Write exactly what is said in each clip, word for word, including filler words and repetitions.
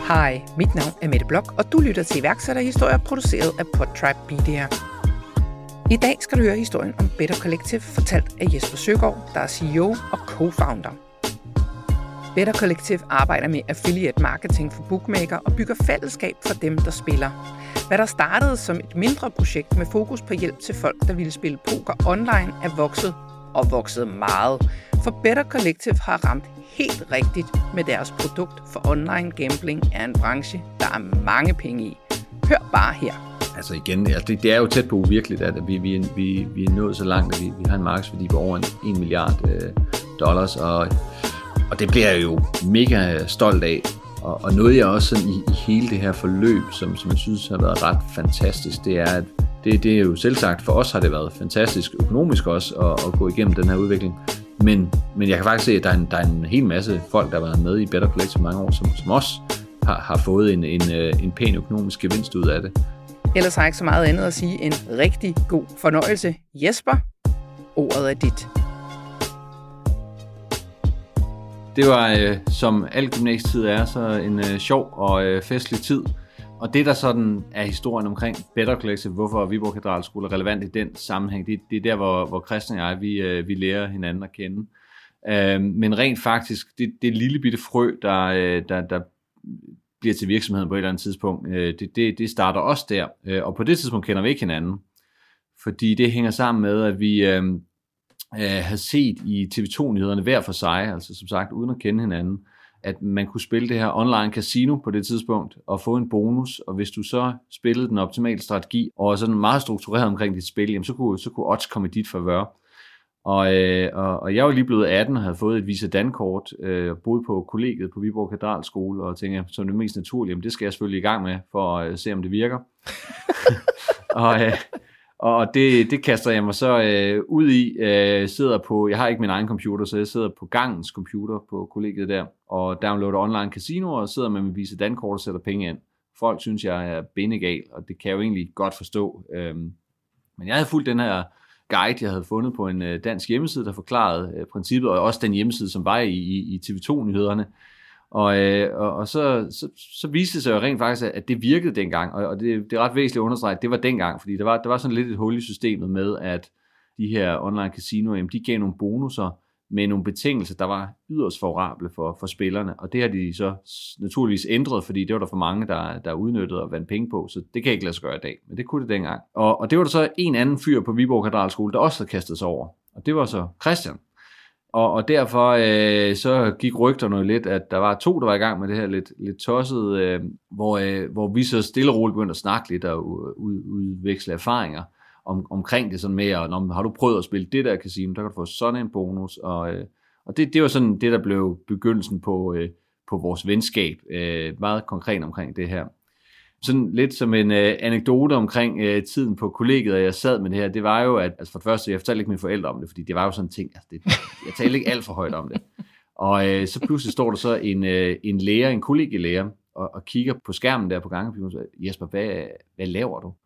Hej, mit navn er Mette Blok, og du lytter til iværksætterhistorier produceret af Podtribe Media. I dag skal du høre historien om Better Collective, fortalt af Jesper Søgaard, der er C E O og co-founder. Better Collective arbejder med affiliate marketing for bookmaker og bygger fællesskab for dem, der spiller. Hvad der startede som et mindre projekt med fokus på hjælp til folk, der ville spille poker online, er vokset og vokset meget. For Better Collective har ramt helt rigtigt med deres produkt, for online gambling er en branche, der er mange penge i. Hør bare her. Altså igen, altså det, det er jo tæt på uvirkeligt, at vi, vi, vi, vi er nået så langt, at vi, vi har en markedsværdi på over en milliard øh, dollars, og, og det bliver jeg jo mega stolt af. Og, og noget jeg også sådan i, i hele det her forløb, som, som jeg synes har været ret fantastisk, det er, at det, det er jo selvsagt, for os har det været fantastisk økonomisk også at, at gå igennem den her udvikling. Men, men jeg kan faktisk se, at der er, en, der er en hel masse folk, der har været med i Better Collective mange år, som, som også har, har fået en, en, en pæn økonomisk gevinst ud af det. Ellers har jeg ikke så meget andet at sige end rigtig god fornøjelse. Jesper, ordet er dit. Det var, øh, som al gymnasietid er, så en øh, sjov og øh, festlig tid. Og det, der sådan er historien omkring Better Collective, hvorfor Viborg Katedralskole er relevant i den sammenhæng, det, det er der, hvor, hvor Christian og jeg, vi, øh, vi lærer hinanden at kende. Øh, men rent faktisk, det, det lille bitte frø, der, øh, der, der bliver til virksomheden på et eller andet tidspunkt, øh, det, det, det starter også der. Øh, og på det tidspunkt kender vi ikke hinanden. Fordi det hænger sammen med, at vi øh, øh, havde set i T V to-nyhederne hver for sig, altså som sagt uden at kende hinanden, at man kunne spille det her online casino på det tidspunkt og få en bonus, og hvis du så spillede den optimale strategi og sådan meget struktureret omkring dit spil, jamen så kunne, så kunne odds komme i dit favør. Og, øh, og, og jeg var lige blevet atten og havde fået et Visa Dan-kort, øh, og boede på kollegiet på Viborg Katedralskole, og tænkte, som det mest naturlige, jamen det skal jeg selvfølgelig i gang med, for at øh, se om det virker. og øh, Og det, det kaster jeg mig så øh, ud i, øh, sidder på, jeg har ikke min egen computer, så jeg sidder på gangens computer på kollegiet der, og downloader online casinoer, og sidder med min Visa Dan-kort og sætter penge ind. Folk synes, jeg er bindegal, og det kan jeg jo egentlig godt forstå. Øhm, men jeg havde fulgt den her guide, jeg havde fundet på en øh, dansk hjemmeside, der forklarede øh, princippet, og også den hjemmeside, som var i, i, i T V to-nyhederne. Og, øh, og, og så, så, så viste det sig jo rent faktisk, at det virkede dengang, og, og det, det er ret væsentligt at understrege, at det var dengang, fordi der var, der var sådan lidt et hul i systemet med, at de her online casinoer, de gav nogle bonusser med nogle betingelser, der var yderst favorable for, for spillerne, og det har de så naturligvis ændret, fordi det var der for mange, der, der udnyttede og vandt penge på, så det kan ikke lade sig gøre i dag, men det kunne det dengang. Og, og det var der så en anden fyr på Viborg Katedralskole, der også havde kastet sig over, og det var så Christian. Og, og derfor øh, så gik rygterne lidt, at der var to, der var i gang med det her lidt, lidt tosset, øh, hvor, øh, hvor vi så stille og roligt begyndte at snakke lidt og ud, udveksle erfaringer om, omkring det sådan med, og når, har du prøvet at spille det der casino, der kan du få sådan en bonus, og, øh, og det, det var sådan det, der blev begyndelsen på, øh, på vores venskab, øh, meget konkret omkring det her. Sådan lidt som en øh, anekdote omkring øh, tiden på kollegiet, og jeg sad med det her, det var jo, at altså for det første, jeg fortalte ikke mine forældre om det, fordi det var jo sådan en ting, altså det, jeg talte ikke alt for højt om det. Og øh, så pludselig står der så en, øh, en lærer, en kollegielærer, og, og kigger på skærmen der på gangen, og siger, Jesper, hvad, hvad laver du?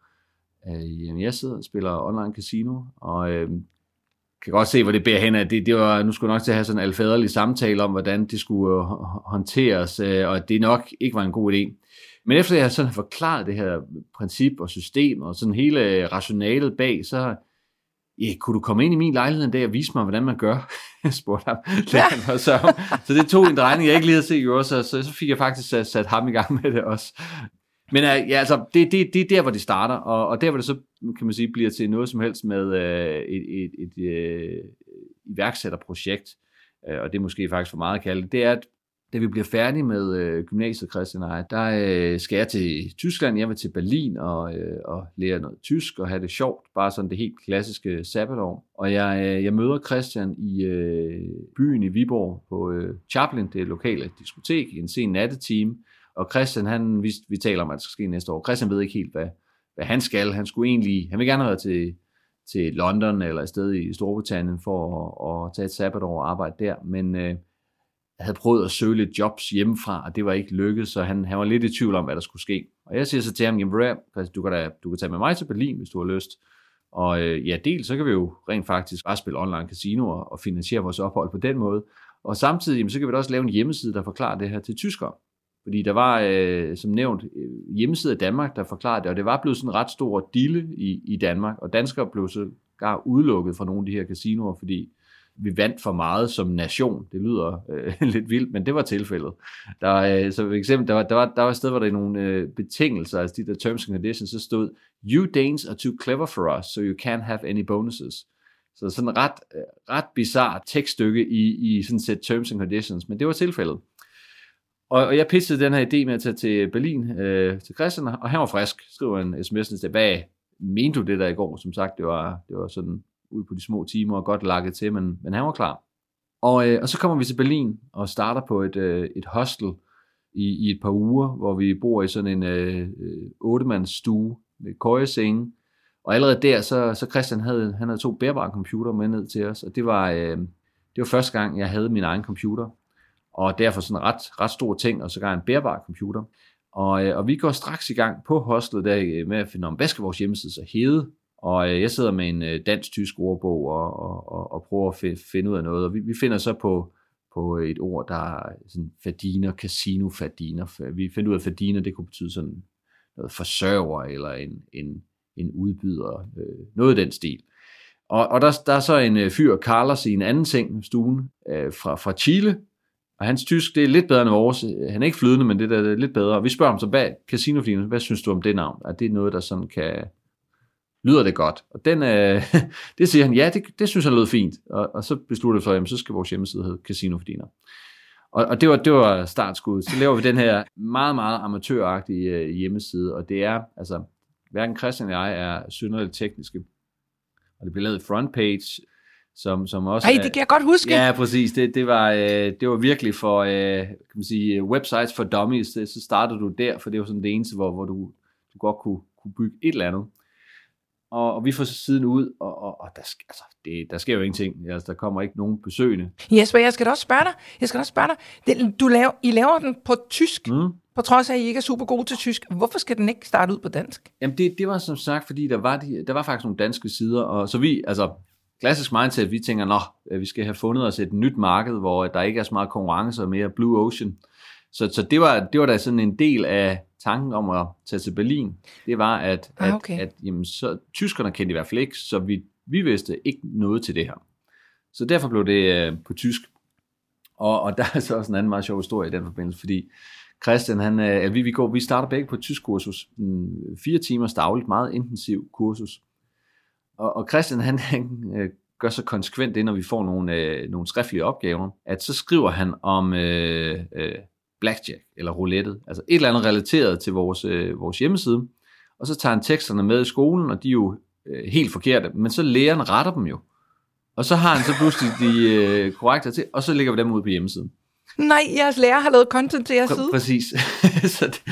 Øh, jamen, jeg sidder og spiller online casino, og øh, kan godt se, hvor det bærer hen af. Det, det var, nu skulle jeg nok til at have sådan en alfaderlig samtale om, hvordan det skulle øh, håndteres, øh, og det nok ikke var en god idé. Men efter jeg sådan har forklaret det her princip og system og sådan hele rationalet bag, så ja, kunne du komme ind i min lejlighed en dag og vise mig, hvordan man gør? Jeg spurgte ham. Ja. Så, så det tog en drejning, jeg ikke lige havde set jo også, så, så fik jeg faktisk sat, sat ham i gang med det også. Men ja, altså, det, det, det er der, hvor det starter, og, og der, hvor det så, kan man sige, bliver til noget som helst med øh, et, et, et, et iværksætterprojekt, øh, og det er måske faktisk for meget at kalde det, det er, at da vi bliver færdige med øh, gymnasiet, Christian og jeg, der øh, skal jeg til Tyskland, jeg vil til Berlin og, øh, og lære noget tysk og have det sjovt, bare sådan det helt klassiske sabbatår. Og jeg, øh, jeg møder Christian i øh, byen i Viborg på øh, Chaplin, det lokale diskotek, i en sen nattetime. Og Christian, han, vi, vi taler om, at det skal ske næste år. Christian ved ikke helt, hvad, hvad han skal. Han skulle egentlig, han vil gerne have været til, til London eller et sted i Storbritannien for at, at tage et sabbatår og arbejde der, men øh, havde prøvet at søge lidt jobs hjemmefra, og det var ikke lykkedes, så han, han var lidt i tvivl om, hvad der skulle ske. Og jeg siger så til ham, jamen, du kan, da, du kan tage med mig til Berlin, hvis du har lyst. Og øh, ja, dels så kan vi jo rent faktisk bare spille online casinoer og finansiere vores ophold på den måde. Og samtidig, jamen, så kan vi da også lave en hjemmeside, der forklarer det her til tyskere. Fordi der var, øh, som nævnt, hjemmeside af Danmark, der forklarede det, og det var blevet sådan en ret stor dille i, i Danmark, og danskere blev sågar udelukket fra nogle af de her casinoer, fordi vi vandt for meget som nation. Det lyder øh, lidt vildt, men det var tilfældet. Der, øh, så for eksempel, der var, der, var, der var et sted, hvor der er nogle øh, betingelser, altså de der terms and conditions, så stod, you Danes are too clever for us, so you can't have any bonuses. Så sådan et ret, ret bizarrt tekststykke i, i sådan et sæt terms and conditions, men det var tilfældet. Og, og jeg pitchede den her idé med at tage til Berlin øh, til Christian, og han var frisk, skriver en sms til, hvad mente du det der i går? Som sagt, det var, det var sådan ud på de små timer og godt lakket til, men, men han var klar. Og, øh, og så kommer vi til Berlin og starter på et, øh, et hostel i, i et par uger, hvor vi bor i sådan en øh, otte-mands stue med køjesenge. Og allerede der, så, så Christian havde, han havde to bærbare computer med ned til os, og det var, øh, det var første gang, jeg havde min egen computer. Og derfor sådan en ret, ret stor ting, og sågar en bærbar computer. Og, øh, og vi går straks i gang på hostlet der med at finde om, hvad skal vores hjemmeside så hedde? Og øh, jeg sidder med en øh, dansk-tysk ordbog og, og, og, og prøver at f- finde ud af noget. Og vi, vi finder så på, på et ord, der er sådan fadiner, casino, fadiner. Vi finder ud af, at fadiner, det kunne betyde sådan noget forsørger eller en, en, en udbyder, øh, noget af den stil. Og, og der, der er så en øh, fyr, Carlos, i en anden ting, stuen, øh, fra, fra Chile. Og hans tysk, det er lidt bedre end vores. Han er ikke flydende, men det er lidt bedre. Og vi spørger ham så, hvad, Casino Fadiner, hvad synes du om det navn? Er det noget, der sådan kan... Lyder det godt? Og den, øh, det siger han, ja, det, det synes han lød fint. Og, og så besluttede vi for, jamen, så skal vores hjemmeside hedde Casino Fadiner. Og, og det var, det var startskuddet. Så laver vi den her meget, meget amatøragtige øh, hjemmeside. Og det er, altså, hverken Christian og jeg er synderligt tekniske. Og det blev lavet frontpage, som, som også... Ej, det kan jeg godt huske. Ja, præcis. Det, det, var, øh, det var virkelig for, øh, kan man sige, websites for dummies. Det, så startede du der, for det var sådan det eneste, hvor, hvor du, du godt kunne, kunne bygge et eller andet. Og, og vi får så siden ud, og, og, og der, altså, det, der sker jo ingenting. Altså, der kommer ikke nogen besøgende. Jesper, jeg skal da også spørge dig. Jeg skal da også spørge dig. Det, du laver, I laver den på tysk, mm. på trods af, at I ikke er super gode til tysk. Hvorfor skal den ikke starte ud på dansk? Jamen, det, det var som sagt, fordi der var, de, der var faktisk nogle danske sider, og så vi, altså... Klassisk mindset, vi tænker, nå, vi skal have fundet os et nyt marked, hvor der ikke er så meget konkurrence og mere Blue Ocean. Så, så det, var, det var da sådan en del af tanken om at tage til Berlin. Det var, at, ah, okay. at, at jamen, så, tyskerne kendte i hvert fald ikke, så vi, vi vidste ikke noget til det her. Så derfor blev det uh, på tysk. Og, og der er så også en anden meget sjov historie i den forbindelse, fordi Christian, han, uh, vi, vi, går, vi starter begge på et tysk kursus. En fire timers dagligt, meget intensiv kursus. Og, og Christian, han, han øh, gør så konsekvent det, når vi får nogle, øh, nogle skriftlige opgaver, at så skriver han om øh, øh, blackjack eller roulettet, altså et eller andet relateret til vores, øh, vores hjemmeside, og så tager han teksterne med i skolen, og de er jo øh, helt forkerte, men så læreren retter dem jo. Og så har han så pludselig de øh, korrekte til, og så lægger vi dem ud på hjemmesiden. Nej, jeres lærer har lavet content til jeres Pr- side. Præcis. så det,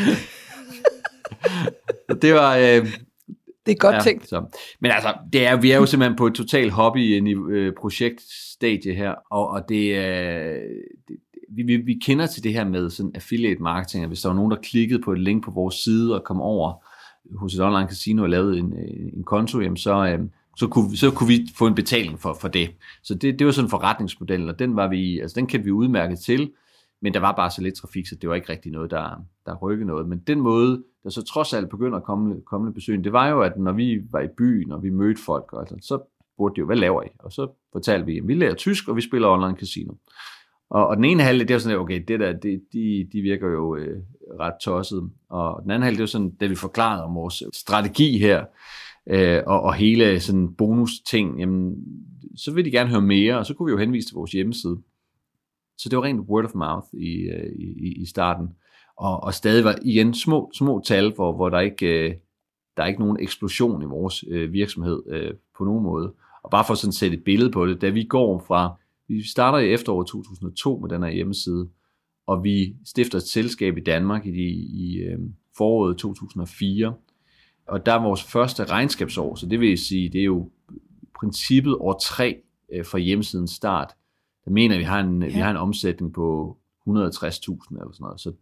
det var... Øh, Det er godt ja, tænkt. Så. Men altså, det er, vi er jo simpelthen på et totalt hobby-projektstadie her, og, og det, øh, det vi, vi, vi kender til det her med sådan affiliate marketing, hvis der var nogen, der klikkede på et link på vores side og kom over hos et online casino og lavede en, en konto, jamen så, øh, så, kunne, så kunne vi få en betaling for, for det. Så det, det var sådan en forretningsmodel, og den, var vi, altså, den kendte vi udmærket til, men der var bare så lidt trafik, så det var ikke rigtig noget, der, der rykkede noget. Men den måde, der så trods alt begynder at komme, komme besøgende, det var jo, at når vi var i byen, og vi mødte folk, og altså, så spurgte de jo, hvad laver I? Og så fortalte vi, at vi lærer tysk, og vi spiller online casino. Og, og den ene halvdel, det var sådan, okay, det der, det, de, de virker jo øh, ret tosset. Og den anden halvdel, det var sådan, da vi forklarede om vores strategi her, øh, og, og hele sådan bonus-ting, jamen, så ville de gerne høre mere, og så kunne vi jo henvise til vores hjemmeside. Så det var rent word of mouth i, i, i starten. Og, og stadig var igen små, små tal, hvor, hvor der ikke øh, der er ikke nogen eksplosion i vores øh, virksomhed øh, på nogen måde. Og bare for sådan at sætte et billede på det, da vi går fra, vi starter i efteråret to tusind og to med den her hjemmeside, og vi stifter et selskab i Danmark i, i øh, foråret to tusind og fire. Og der er vores første regnskabsår, så det vil sige, det er jo princippet år tre øh, fra hjemmesidens start. Jeg mener, vi har en, ja. vi har en omsætning på et hundrede og tres tusind eller sådan noget, så det,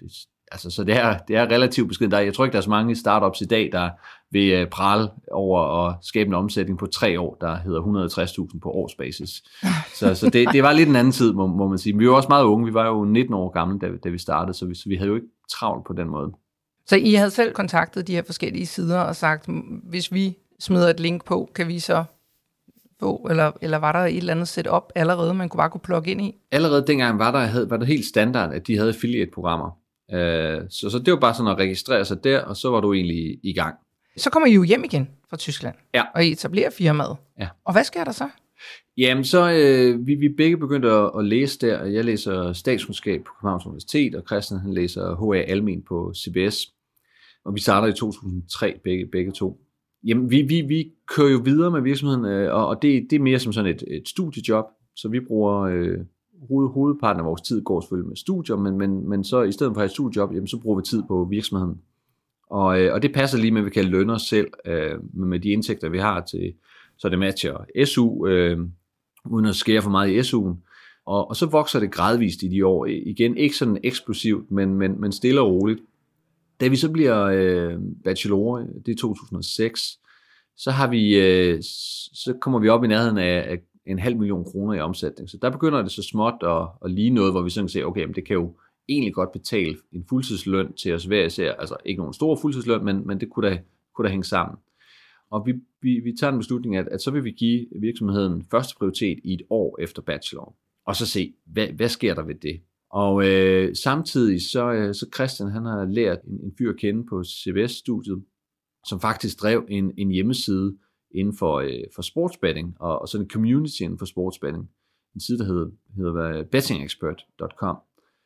Altså, så det er, det er relativt beskeden. Der, jeg tror ikke, der er så mange startups i dag, der vil uh, prale over at skabe en omsætning på tre år, der hedder et hundrede og tres tusind på årsbasis. Så, så det, det var lidt en anden tid, må, må man sige. Men vi var også meget unge. Vi var jo nitten år gamle, da, da vi startede, så vi, så vi havde jo ikke travlt på den måde. Så I havde selv kontaktet de her forskellige sider og sagt, hvis vi smider et link på, kan vi så få, eller, eller var der et eller andet setup allerede, man kunne bare kunne plugge ind i? Allerede dengang var der, var der helt standard, at de havde affiliate-programmer. Uh, så, så det var bare sådan at registrere sig der, og så var du egentlig i gang. Så kommer I jo hjem igen fra Tyskland, ja. og I etablerer firmaet. Ja. Og hvad sker der så? Jamen, så øh, vi, vi begge begyndte at, at læse der. Jeg læser statskundskab på Københavns Universitet, og Christian han læser H A Almen på C B S. Og vi starter i to tusind og tre begge, begge to. Jamen, vi, vi, vi kører jo videre med virksomheden, øh, og, og det, det er mere som sådan et, et studiejob. Så vi bruger øh, hoved, hovedparten af vores tid går selvfølgelig med studier, men, men, men så i stedet for at have et studiejob, jamen, så bruger vi tid på virksomheden. Og, øh, og det passer lige med, at vi kan lønne os selv øh, med de indtægter, vi har til, så det matcher S U, øh, uden at skære for meget i S U'en. Og, og så vokser det gradvist i de år. Igen, ikke sådan eksplosivt, men, men, men stille og roligt. Da vi så bliver øh, bachelorer, det er to tusind og seks, så, har vi, øh, så kommer vi op i nærheden af, af en halv million kroner i omsætning. Så der begynder det så småt at, at lige noget, hvor vi sådan siger, okay, men det kan jo egentlig godt betale en fuldtidsløn til os hver især. Altså ikke nogen stor fuldtidsløn, men, men det kunne da, kunne da hænge sammen. Og vi, vi, vi tager en beslutning, at, at så vil vi give virksomheden første prioritet i et år efter bachelor. Og så se, hvad, hvad sker der ved det? Og øh, samtidig så, øh, så Christian, han har lært en, en fyr at kende på C B S-studiet, som faktisk drev en, en hjemmeside inden for, øh, for sportsbetting, og, og sådan en community inden for sportsbetting. En side, der hedder, hedder betting expert punktum com.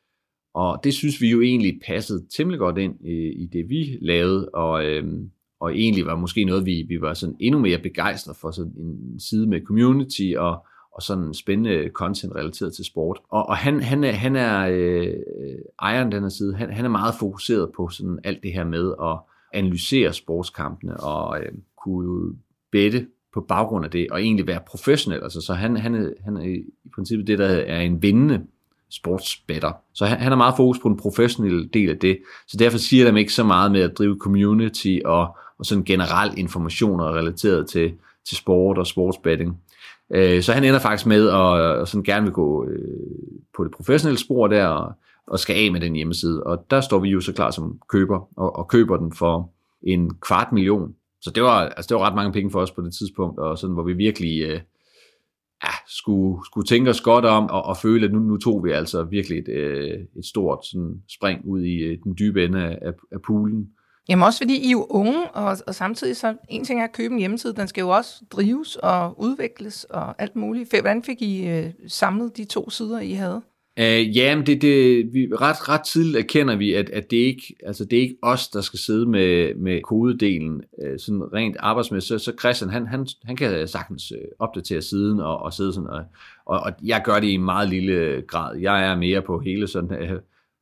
Og det synes vi jo egentlig passede temmelig godt ind i, i det, vi lavede, og, øhm, og egentlig var måske noget, vi, vi var sådan endnu mere begejstrede for, sådan en side med community og, og sådan spændende content relateret til sport. Og, og han, han er, han er øh, ejeren den her side, han, han er meget fokuseret på sådan alt det her med at analysere sportskampene og øh, kunne bette på baggrund af det, og egentlig være professionel. Altså, så han, han, er, han er i princippet det, der er en vindende sportsbetter. Så han, han har meget fokus på den professionelle del af det, så derfor siger de ikke så meget med at drive community og, og sådan generelt informationer relateret til, til sport og sportsbetting. Øh, så han ender faktisk med at, at sådan gerne vil gå øh, på det professionelle spor der og, og skal af med den hjemmeside, og der står vi jo så klar som køber og, og køber den for en kvart million. Så det var, altså det var ret mange penge for os på det tidspunkt, og sådan hvor vi virkelig øh, ja, skulle, skulle tænke os godt om, og, og føle, at nu, nu tog vi altså virkelig et, øh, et stort sådan, spring ud i øh, den dybe ende af, af poolen. Jamen også fordi I er jo unge, og, og samtidig så en ting er at købe en hjemmeside, den skal jo også drives og udvikles og alt muligt. Hvordan fik I øh, samlet de to sider, I havde? Uh, ja, men det, det, vi, ret, ret tidligt erkender vi, at, at det, ikke, altså det er ikke os, der skal sidde med, med kodedelen, uh, sådan rent arbejdsmæssigt. Så, så Christian, han, han, han kan sagtens uh, opdatere siden og, og sidde sådan, og, og, og jeg gør det i en meget lille grad. Jeg er mere på hele sådan uh,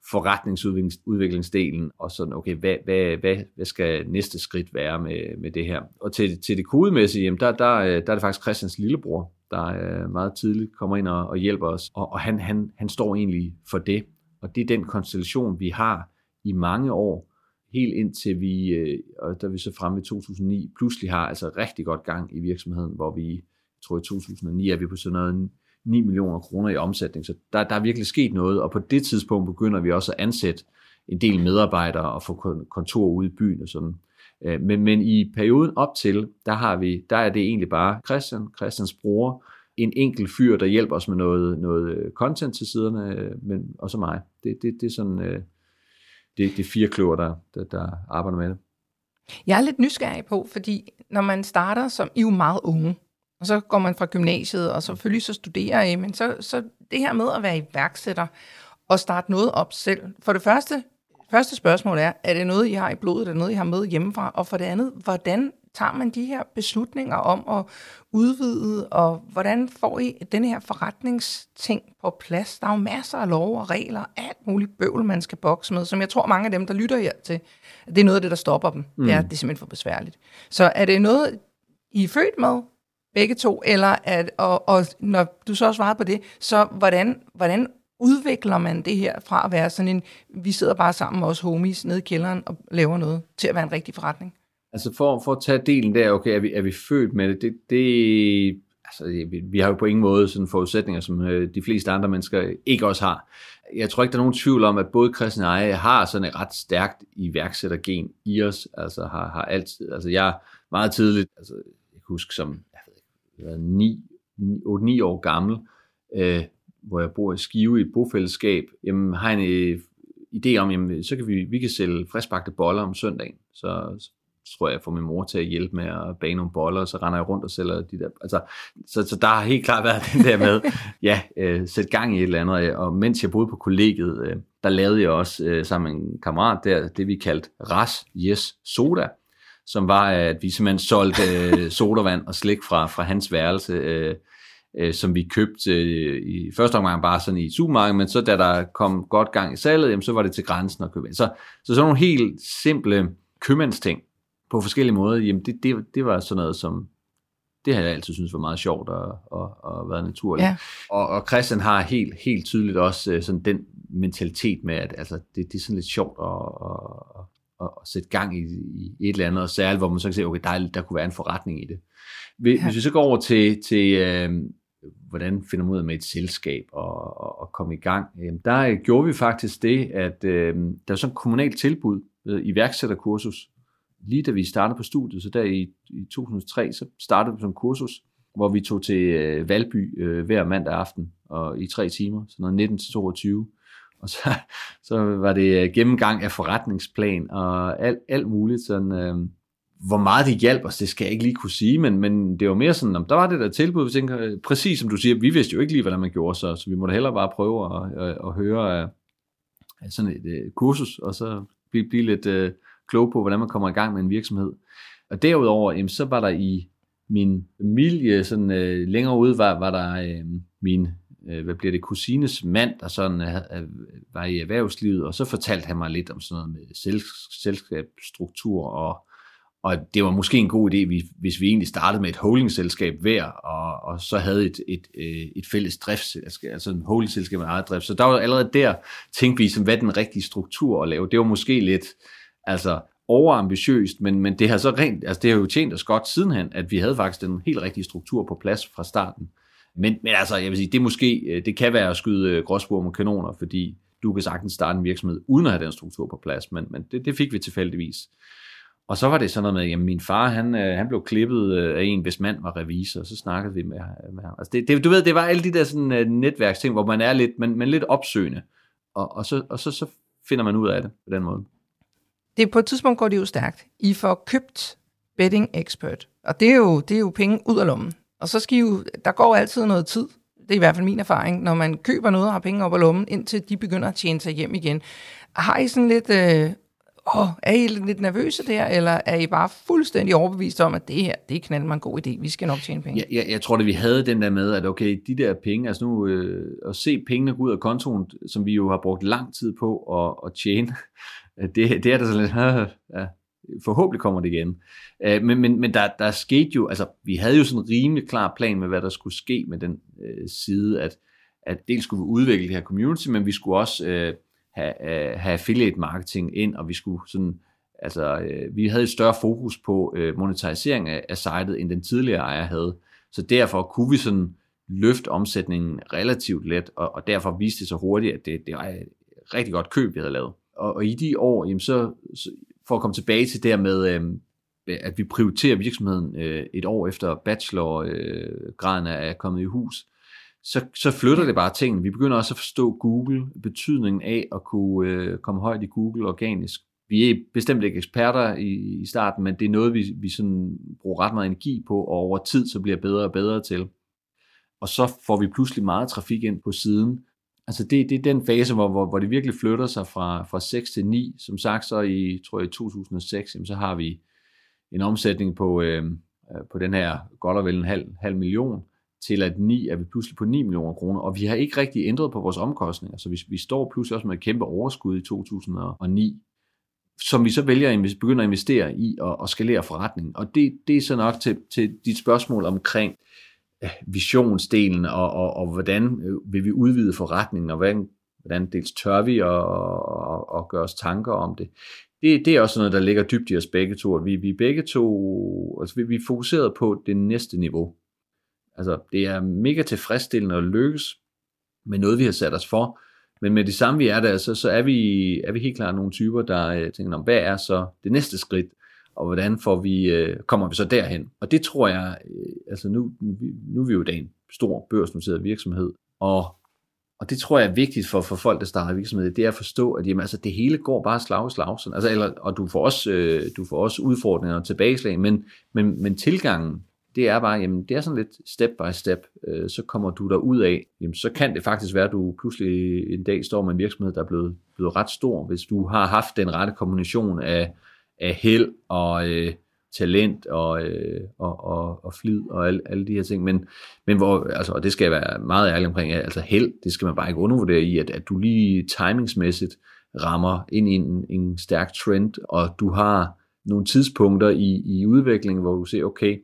forretningsudviklingsdelen, og sådan, okay, hvad, hvad, hvad, hvad skal næste skridt være med, med det her? Og til, til det kodemæssige, jamen der, der, der er det faktisk Christians lillebror, der øh, meget tidligt kommer ind og, og hjælper os, og, og han, han, han står egentlig for det, og det er den konstellation, vi har i mange år, helt indtil vi, øh, og der vi så fremme i to tusind og ni, pludselig har altså rigtig godt gang i virksomheden, hvor vi, jeg tror i to tusind og ni er vi på sådan noget ni millioner kroner i omsætning, så der, der er virkelig sket noget, og på det tidspunkt begynder vi også at ansætte en del medarbejdere og få kontor ude i byen og sådan. Men, men i perioden op til, der, har vi, der er det egentlig bare Christian, Christians bror, en enkelt fyr, der hjælper os med noget, noget content til siderne, men også mig. Det, det, det er sådan, det, det er fire kløver, der, der, der arbejder med det. Jeg er lidt nysgerrig på, fordi når man starter som, I er jo meget unge, og så går man fra gymnasiet, og selvfølgelig så studerer I, men så, så det her med at være iværksætter og starte noget op selv. For det første, første spørgsmål er, er det noget, I har i blodet, er det noget, I har med hjemmefra? Og for det andet, hvordan tager man de her beslutninger om at udvide, og hvordan får I den her forretningsting på plads? Der er jo masser af lov og regler, alt muligt bøvl, man skal bokse med, som jeg tror, mange af dem, der lytter her til, det er noget af det, der stopper dem. Mm. Det er, det er simpelthen for besværligt. Så er det noget, I er født med, begge to, eller at, og, og når du så også svarede på det, så hvordan, hvordan udvikler man det her fra at være sådan en, vi sidder bare sammen med os homies nede i kælderen og laver noget, til at være en rigtig forretning? Altså for, for at tage delen der, okay, er vi, er vi født med det? Det, det altså, vi, vi har jo på ingen måde sådan forudsætninger, som øh, de fleste andre mennesker ikke også har. Jeg tror ikke, der er nogen tvivl om, at både Christian og jeg har sådan et ret stærkt iværksættergen i os. Altså har, har altid, altså jeg er meget tidligt, altså jeg kan huske som, jeg ved ikke, ni, otte ni år gammel, øh, hvor jeg bor i Skive i et bofællesskab, jamen har en øh, idé om, jamen så kan vi, vi kan sælge friskbagte boller om søndagen. Så, så tror jeg, jeg får min mor til at hjælpe med at bage nogle boller, og så render jeg rundt og sælger de der. Altså, så, så der har helt klart været den der med, ja, øh, sætte gang i et eller andet. Og mens jeg boede på kollegiet, øh, der lavede jeg også øh, sammen med en kammerat der, det vi kaldte Ras Yes Soda, som var, at vi simpelthen solgte øh, sodavand og slik fra, fra hans værelse, øh, øh, som vi købte øh, i første omgang bare sådan i supermarkedet, men så da der kom godt gang i salget, jamen, så var det til grænsen at købe. Så, så sådan nogle helt simple købmandsting på forskellige måder, jamen det, det, det var sådan noget, som det har jeg altid synes var meget sjovt og, og, og været naturligt. Ja. Og, og Christian har helt, helt tydeligt også sådan den mentalitet med, at altså, det, det er sådan lidt sjovt at, at, at, at sætte gang i, i et eller andet, og særligt, hvor man så kan se, okay, der, der kunne være en forretning i det. Hvis ja. vi så går over til, til øh, hvordan finder man ud af med et selskab og, og, og komme i gang, øh, der gjorde vi faktisk det, at øh, der var sådan et kommunalt tilbud, øh, iværksætterkursus, lige da vi startede på studiet, så der i, i to tusind og tre, så startede vi som kursus, hvor vi tog til øh, Valby øh, hver mandag aften, og i tre timer, så noget nitten til toogtyve. Og så, så var det gennemgang af forretningsplan og alt, alt muligt. Sådan, øh, hvor meget det hjalp os, det skal jeg ikke lige kunne sige, men, men det var mere sådan, om der var det der tilbud, vi tænker, præcis som du siger, vi vidste jo ikke lige, hvordan man gjorde, så, så vi måtte hellere bare prøve at, at, at høre øh, sådan et øh, kursus, og så blive, blive lidt øh, klog på, hvordan man kommer i gang med en virksomhed. Og derudover, jamen, så var der i min familie, sådan øh, længere ude, var, var der øh, min, øh, hvad bliver det, kusines mand, der sådan øh, var i erhvervslivet, og så fortalte han mig lidt om sådan noget med selv, selskabsstruktur, og, og det var måske en god idé, hvis vi egentlig startede med et holdingselskab hver, og, og så havde et, et, et fælles drift, altså en holdingselskab med eget drift. Så der var allerede der, tænkte vi, som, hvad den rigtige struktur at lave. Det var måske lidt, altså overambitiøst, men, men det har så rent, altså det har jo tjent os godt sidenhen, at vi havde faktisk den helt rigtige struktur på plads fra starten. Men, men altså, jeg vil sige, det måske, det kan være at skyde gråspurve med kanoner, fordi du kan sagtens starte en virksomhed uden at have den struktur på plads, men, men det, det fik vi tilfældigvis. Og så var det sådan noget med, jamen min far, han, han blev klippet af en, hvis mand var revisor, og så snakkede vi med, med ham. Altså det, det, du ved, det var alle de der sådan netværksting, hvor man er lidt, men, men lidt opsøgende, og, og, så, og så, så finder man ud af det på den måde. Det på et tidspunkt går det jo stærkt. I får købt Betting Expert, og det er jo, det er jo penge ud af lommen. Og så skal I jo, der går altid noget tid, det er i hvert fald min erfaring, når man køber noget og har penge op af lommen, indtil de begynder at tjene sig hjem igen. Har I sådan lidt, øh, åh, er I lidt nervøse der, eller er I bare fuldstændig overbevist om, at det her, det er knaldende en god idé, vi skal nok tjene penge? Ja, jeg, jeg tror, at vi havde den der med, at okay, de der penge, altså nu øh, at se pengene gå ud af kontoen, som vi jo har brugt lang tid på at, at tjene, det, det er der sådan lidt, ja, forhåbentlig kommer det igen. Men, men, men der, der skete jo, altså vi havde jo sådan en rimelig klar plan med, hvad der skulle ske med den øh, side, at, at dels skulle vi udvikle det her community, men vi skulle også øh, have, have affiliate marketing ind, og vi skulle sådan, altså øh, vi havde et større fokus på øh, monetarisering af, af sitet, end den tidligere ejer havde. Så derfor kunne vi sådan løfte omsætningen relativt let, og, og derfor viste det så hurtigt, at det, det var et rigtig godt køb, vi havde lavet. Og, og i de år, jamen så, så for at komme tilbage til det med, øh, at vi prioriterer virksomheden øh, et år efter bachelorgraden øh, er kommet i hus, så, så flytter det bare tingene. Vi begynder også at forstå Google, betydningen af at kunne øh, komme højt i Google organisk. Vi er bestemt ikke eksperter i, i starten, men det er noget, vi, vi sådan bruger ret meget energi på, og over tid så bliver bedre og bedre til. Og så får vi pludselig meget trafik ind på siden. Altså det, det er den fase, hvor, hvor, hvor det virkelig flytter sig fra, fra seks til ni. Som sagt, så i, tror jeg, i to tusind og seks, jamen, så har vi en omsætning på, øh, på den her godt og vel en halv, halv million, til at ni er vi pludselig på ni millioner kroner, og vi har ikke rigtig ændret på vores omkostninger, så vi, vi står pludselig også med et kæmpe overskud i to tusind og ni, som vi så vælger at begynde at investere i og, og skalere forretningen. Og det, det er så nok til, til dit spørgsmål omkring visionsdelen, og, og, og hvordan vil vi udvide forretningen, og hvordan hvordan dels tør vi at, at, at gøre os tanker om det. Det, det er også noget, der ligger dybt i os begge to, at vi, vi begge to, altså vi, vi er fokuseret på det næste niveau. Altså, det er mega tilfredsstillende at lykkes med noget, vi har sat os for, men med det samme, vi er der, så, så er, vi, er vi helt klart nogle typer, der tænker om, hvad er så det næste skridt, og hvordan får vi, kommer vi så derhen? Og det tror jeg, altså nu, nu er vi jo i en stor børsnoteret virksomhed, og, og det tror jeg er vigtigt for, for folk, der starter virksomhed, det er at forstå, at jamen, altså, det hele går bare slag og slag, sådan. Altså, eller, og du får, også, øh, du får også udfordringer og tilbageslag, men, men, men tilgangen, det er bare, jamen det er sådan lidt step by step, øh, så kommer du der ud af, jamen så kan det faktisk være, at du pludselig en dag står med en virksomhed, der er blevet, blevet ret stor, hvis du har haft den rette kombination af, af held og øh, talent og, øh, og, og, og flid og alle, alle de her ting, men, men hvor, altså, og det skal jeg være meget ærlig omkring, altså held, det skal man bare ikke undervurdere i, at, at du lige timingsmæssigt rammer ind i en, en stærk trend, og du har nogle tidspunkter i, i udviklingen, hvor du ser, okay,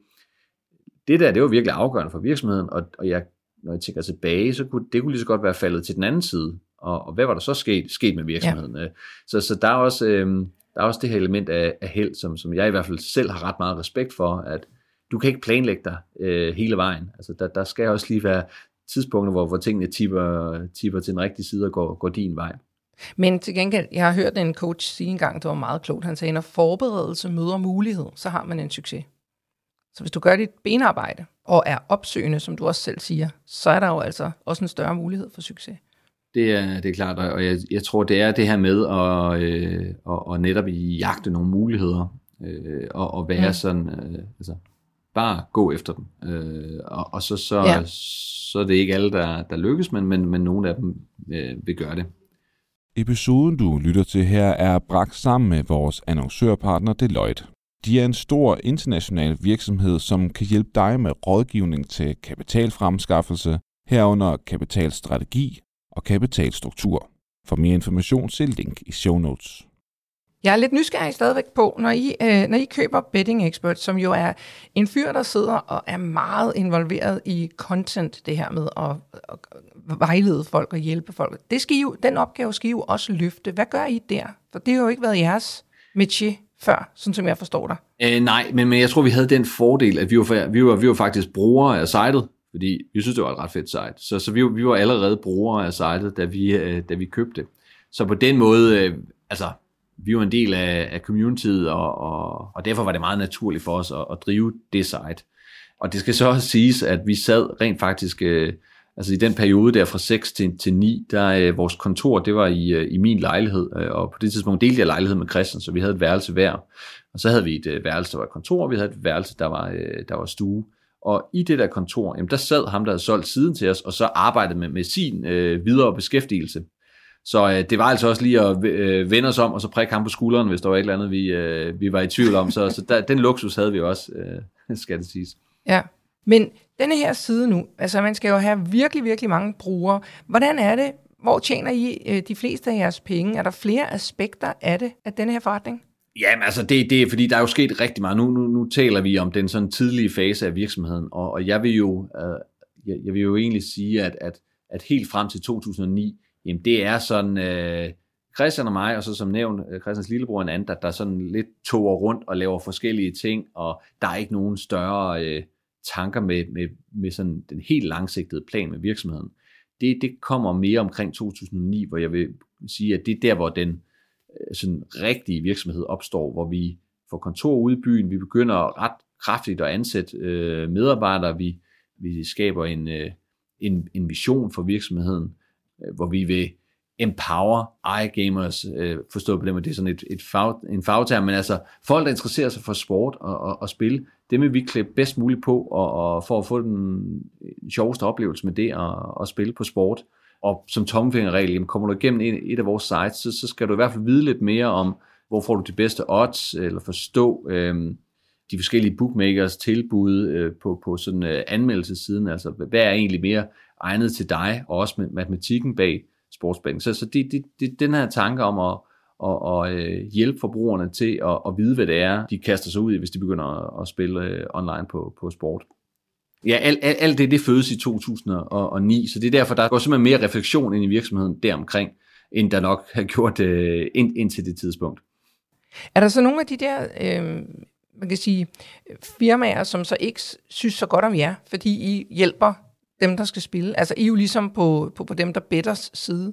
det der, det var virkelig afgørende for virksomheden, og, og jeg, når jeg tænker tilbage, så kunne det kunne lige så godt være faldet til den anden side, og, og hvad var der så sket, sket med virksomheden? Ja. Så, så der er også, øh, der er også det her element af, af held, som, som jeg i hvert fald selv har ret meget respekt for, at du kan ikke planlægge dig øh, hele vejen. Altså der, der skal også lige være tidspunkter, hvor, hvor tingene tipper, tipper til den rigtige side og går, går din vej. Men til gengæld, jeg har hørt en coach sige engang, det var meget klogt, han sagde, når forberedelse møder mulighed, så har man en succes. Så hvis du gør dit benarbejde og er opsøgende, som du også selv siger, så er der jo altså også en større mulighed for succes. Det er, det er klart, og jeg, jeg tror, det er det her med at, øh, at, at netop jagte nogle muligheder, øh, og, og være mm. sådan, øh, altså bare gå efter dem. Øh, og, og så, så, ja. så er det ikke alle, der, der lykkes, men, men, men nogle af dem øh, vil gøre det. Episoden, du lytter til her, er bragt sammen med vores annoncørpartner Deloitte. De er en stor international virksomhed, som kan hjælpe dig med rådgivning til kapitalfremskaffelse, herunder kapitalstrategi og kapitalstruktur. For mere information, se link i show notes. Jeg er lidt nysgerrig stadigvæk på, når I, øh, når I køber Betting Expert, som jo er en fyr, der sidder og er meget involveret i content, det her med at, at vejlede folk og hjælpe folk. Det skal I jo, den opgave skal I jo også løfte. Hvad gør I der? For det har jo ikke været jeres métier før, sådan som jeg forstår dig. Øh, nej, men, men jeg tror, vi havde den fordel, at vi var, vi var, vi var faktisk brugere af sitet, fordi vi synes, det var et ret fedt site. Så, så vi, vi var allerede brugere af sitet, da vi, øh, da vi købte. Så på den måde, øh, altså, vi var en del af, af communityet, og, og, og derfor var det meget naturligt for os at, at drive det site. Og det skal så også siges, at vi sad rent faktisk, øh, altså i den periode der fra seks til, til ni, der øh, vores kontor, det var i, øh, i min lejlighed, øh, og på det tidspunkt delte jeg lejlighed med Christian, så vi havde et værelse hver. Og så havde vi et øh, værelse, der var et kontor, og vi havde et værelse, der var, øh, der var stue. Og i det der kontor, jamen der sad ham, der havde solgt siden til os, og så arbejdede med, med sin øh, videre beskæftigelse. Så øh, det var altså også lige at øh, vende os om, og så prikke ham på skulderen, hvis der var et eller andet, vi, øh, vi var i tvivl om. Så, så der, den luksus havde vi også, øh, skal det siges. Ja, men denne her side nu, altså man skal jo have virkelig, virkelig mange brugere. Hvordan er det? Hvor tjener I øh, de fleste af jeres penge? Er der flere aspekter af det, af denne her forretning? Jamen altså, det, det er fordi, der er jo sket rigtig meget. Nu, nu, nu taler vi om den sådan tidlige fase af virksomheden, og, og jeg, vil jo, øh, jeg, jeg vil jo egentlig sige, at, at, at helt frem til to tusind og ni, jamen det er sådan, øh, Christian og mig, og så som nævnt, Christians lillebror og en anden, der, der sådan lidt toger rundt og laver forskellige ting, og der er ikke nogen større øh, tanker med, med, med sådan den helt langsigtede plan med virksomheden. Det, det kommer mere omkring to tusind og ni, hvor jeg vil sige, at det er der, hvor den øh, sådan rigtige virksomhed opstår, hvor vi får kontor ude i byen, vi begynder ret kraftigt at ansætte øh, medarbejdere, vi, vi skaber en, øh, en, en vision for virksomheden, hvor vi vil empower iGamers, øh, forstå på det, at det er sådan et, et fag, en fagterm, men altså folk, der interesserer sig for sport og, og, og spil, det vil vi klippe bedst muligt på, og, og for at få den sjoveste oplevelse med det at, at spille på sport. Og som tommelfingerregel, jamen, kommer du igennem et, et af vores sites, så, så skal du i hvert fald vide lidt mere om, hvor får du de bedste odds, eller forstå øh, de forskellige bookmakers tilbud øh, på, på sådan øh, anmeldelsessiden, altså hvad er egentlig mere egnet til dig, og også med matematikken bag sportsbetting. Så, så det, det, det, den her tanke om at, at, at, at hjælpe forbrugerne til at, at vide, hvad det er, de kaster sig ud i, hvis de begynder at, at spille online på, på sport. Ja, alt, alt, alt det, det fødes i to tusind og ni, så det er derfor, der går simpelthen mere refleksion ind i virksomheden deromkring, end der nok har gjort øh, ind, indtil det tidspunkt. Er der så nogle af de der, øh, man kan sige, firmaer, som så ikke synes så godt om jer, fordi I hjælper dem, der skal spille? Altså, I er jo ligesom på, på, på dem, der betters side.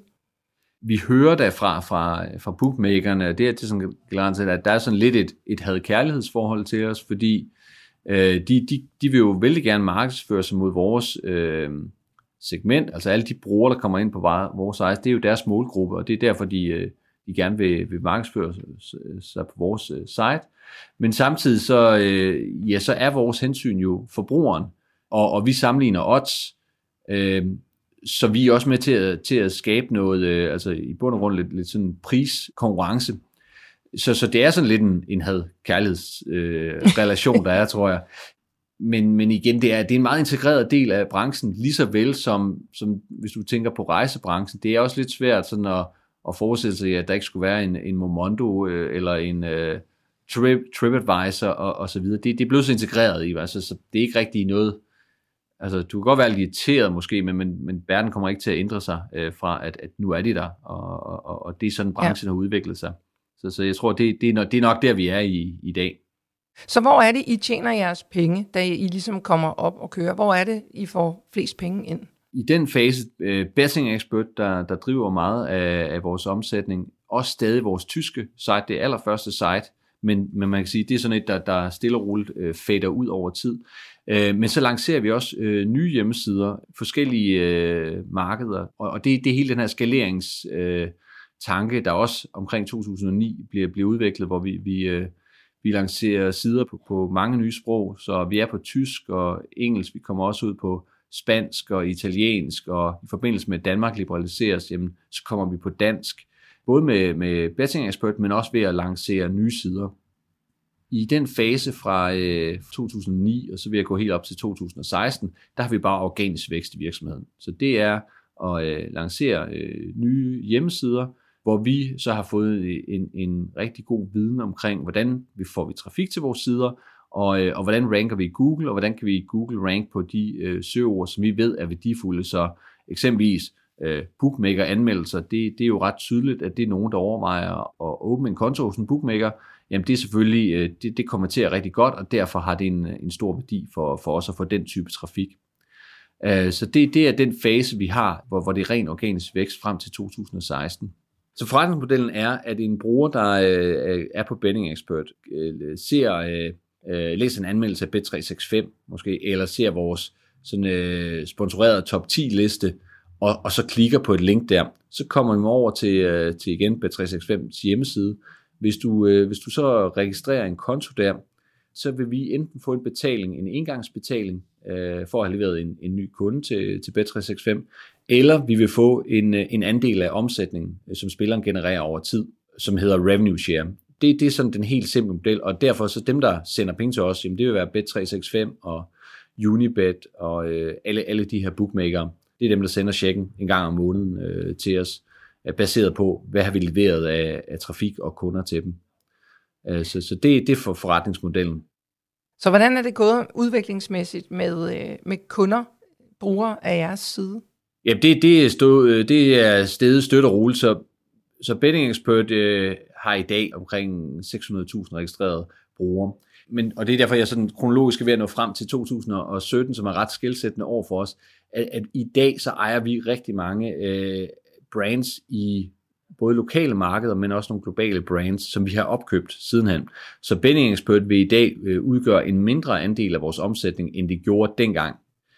Vi hører da fra, fra, fra bookmakerne, det er til sådan klart, at der er sådan lidt et, et had-kærlighedsforhold til os, fordi øh, de, de, de vil jo vældig gerne markedsføre sig mod vores øh, segment, altså alle de brugere, der kommer ind på vores site, det er jo deres målgruppe, og det er derfor, de, øh, de gerne vil, vil markedsføre sig på vores øh, site. Men samtidig så, øh, ja, så er vores hensyn jo forbrugeren, og, og vi sammenligner odds, øh, så vi er også med til at, til at skabe noget, øh, altså i bund og grund lidt, lidt sådan priskonkurrence. Så, så det er sådan lidt en, en had-kærlighedsrelation, øh, der er, tror jeg. Men, men igen, det er, det er en meget integreret del af branchen, lige så vel som, som hvis du tænker på rejsebranchen. Det er også lidt svært sådan at, at forestille sig, at der ikke skulle være en, en Momondo øh, eller en øh, Trip, TripAdvisor og, og så videre. Det, det er blevet så integreret i, altså, så det er ikke rigtig noget. Altså, du kan godt være lidt irriteret måske, men, men, men verden kommer ikke til at ændre sig øh, fra, at, at nu er de der, og, og, og det er sådan, branchen ja. har udviklet sig. Så, så jeg tror, det, det, er nok, det er nok der, vi er i, i dag. Så hvor er det, I tjener jeres penge, da I ligesom kommer op og kører? Hvor er det, I får flest penge ind? I den fase, uh, Betting Expert, der, der driver meget af, af vores omsætning, også stadig vores tyske site, det allerførste site, men, men man kan sige, det er sådan et, der, der stille og roligt uh, fader ud over tid. Uh, men så lancerer vi også uh, nye hjemmesider, forskellige uh, markeder, og, og det, det er hele den her skalerings uh, tanke, der også omkring to tusind og ni bliver, bliver udviklet, hvor vi, vi, uh, vi lancerer sider på, på mange nye sprog, så vi er på tysk og engelsk, vi kommer også ud på spansk og italiensk, og i forbindelse med Danmark liberaliseres, jamen, så kommer vi på dansk, både med, med Betting Expert, men også ved at lancere nye sider. I den fase fra øh, to tusind og ni, og så vil jeg gå helt op til to tusind og seksten, der har vi bare organisk vækst i virksomheden. Så det er at øh, lancere øh, nye hjemmesider, hvor vi så har fået en, en rigtig god viden omkring, hvordan vi får vi trafik til vores sider, og, øh, og hvordan ranker vi i Google, og hvordan kan vi i Google rank på de øh, søgeord, som vi ved er værdifulde. Så eksempelvis øh, bookmaker-anmeldelser, det, det er jo ret tydeligt, at det er nogen, der overvejer at åbne en konto hos en bookmaker. Jamen det er selvfølgelig, øh, det, det konverterer rigtig godt, og derfor har det en, en stor værdi for, for os at få den type trafik. Øh, så det, det er den fase, vi har, hvor, hvor det er ren organisk vækst frem til to tusind og seksten. Så forretningsmodellen er, at en bruger, der øh, er på Betting Expert, øh, ser, øh, øh, læser en anmeldelse af Bet tre seks fem måske, eller ser vores sådan, øh, sponsorerede top ti liste, og, og så klikker på et link der, så kommer man over til, øh, til igen Bet tre seks fems hjemmeside. Hvis du, øh, hvis du så registrerer en konto der, så vil vi enten få en betaling, en engangsbetaling, øh, for at have leveret en, en ny kunde til, til Bet tre seks fem, eller vi vil få en, en andel af omsætningen, som spilleren genererer over tid, som hedder revenue share. Det, det er sådan den helt simple model, og derfor så dem, der sender penge til os, jamen det vil være Bet tre seks fem og Unibet og øh, alle, alle de her bookmakere. Det er dem, der sender checken en gang om måneden øh, til os, øh, baseret på, hvad har vi leveret af, af trafik og kunder til dem. Øh, så så det, det er for forretningsmodellen. Så hvordan er det gået udviklingsmæssigt med, øh, med kunder, brugere af jeres side? Ja, det, det, er stå, det er stedet støtte og roligt, så, så Betting Expert øh, har i dag omkring seks hundrede tusind registrerede brugere. Men, og det er derfor, jeg sådan kronologisk er ved at nå frem til to tusind og sytten, som er ret skelsættende år for os, at, at i dag så ejer vi rigtig mange øh, brands i både lokale markeder, men også nogle globale brands, som vi har opkøbt sidenhen. Så Betting Expert vil i dag øh, udgøre en mindre andel af vores omsætning, end det gjorde dengang.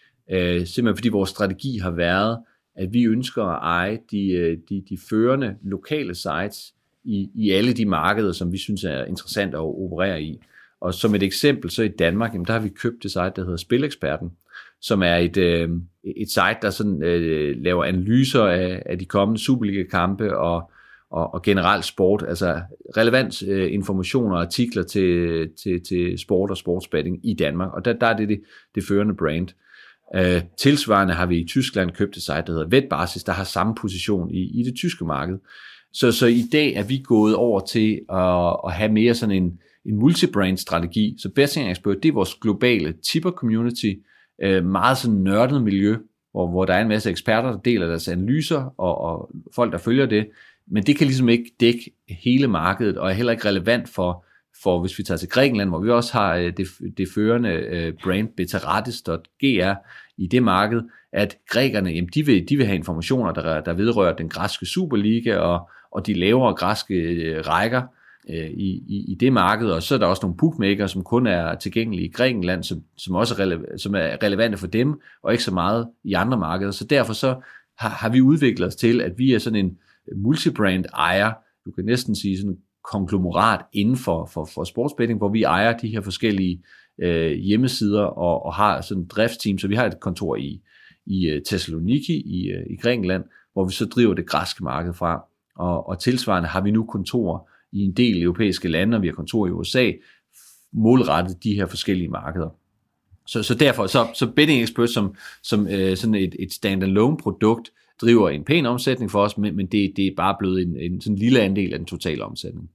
Øh, simpelthen fordi vores strategi har været, at vi ønsker at eje de, de, de førende lokale sites i, i alle de markeder, som vi synes er interessant at operere i. Og som et eksempel, så i Danmark, jamen, der har vi købt det site, der hedder Spileksperten, som er et, øh, et site, der sådan, øh, laver analyser af, af de kommende Superliga-kampe og, og, og generelt sport, altså relevant øh, informationer og artikler til, til, til sport og sportsbetting i Danmark. Og der, der er det det, det førende brand. Uh, tilsvarende har vi i Tyskland købt et site, der hedder Wettbasis, der har samme position i, i det tyske marked. Så, så i dag er vi gået over til at, at have mere sådan en, en multibrand strategi. Så Betting Expert, det er vores globale tipper community, øh, meget sådan nørdet miljø, hvor, hvor der er en masse eksperter, der deler deres analyser, og, og folk, der følger det, men det kan ligesom ikke dække hele markedet, og er heller ikke relevant for, for hvis vi tager til Grækenland, hvor vi også har øh, det, det førende øh, brand betaratis punktum g r i det marked, at grækerne, jamen, de, vil, de vil have informationer, der, der vedrører den græske Superliga, og, og de lavere græske øh, rækker øh, i, i, i det marked, og så er der også nogle bookmaker, som kun er tilgængelige i Grækenland, som, som også er, rele- som er relevante for dem, og ikke så meget i andre markeder. Så derfor så har, har vi udviklet os til, at vi er sådan en multibrand ejer, du kan næsten sige sådan en konglomerat inden for, for, for sportsbetting, hvor vi ejer de her forskellige øh, hjemmesider og, og har sådan et driftsteam, så vi har et kontor i, i Thessaloniki i, i Grækenland, hvor vi så driver det græske marked fra, og, og tilsvarende har vi nu kontorer i en del europæiske lande, og vi har kontorer i U S A, målrettet de her forskellige markeder. Så, så derfor, så, så Betting Expert som, som øh, sådan et, et stand-alone produkt, driver en pæn omsætning for os, men, men det, det er bare blevet en, en sådan lille andel af den totale omsætning.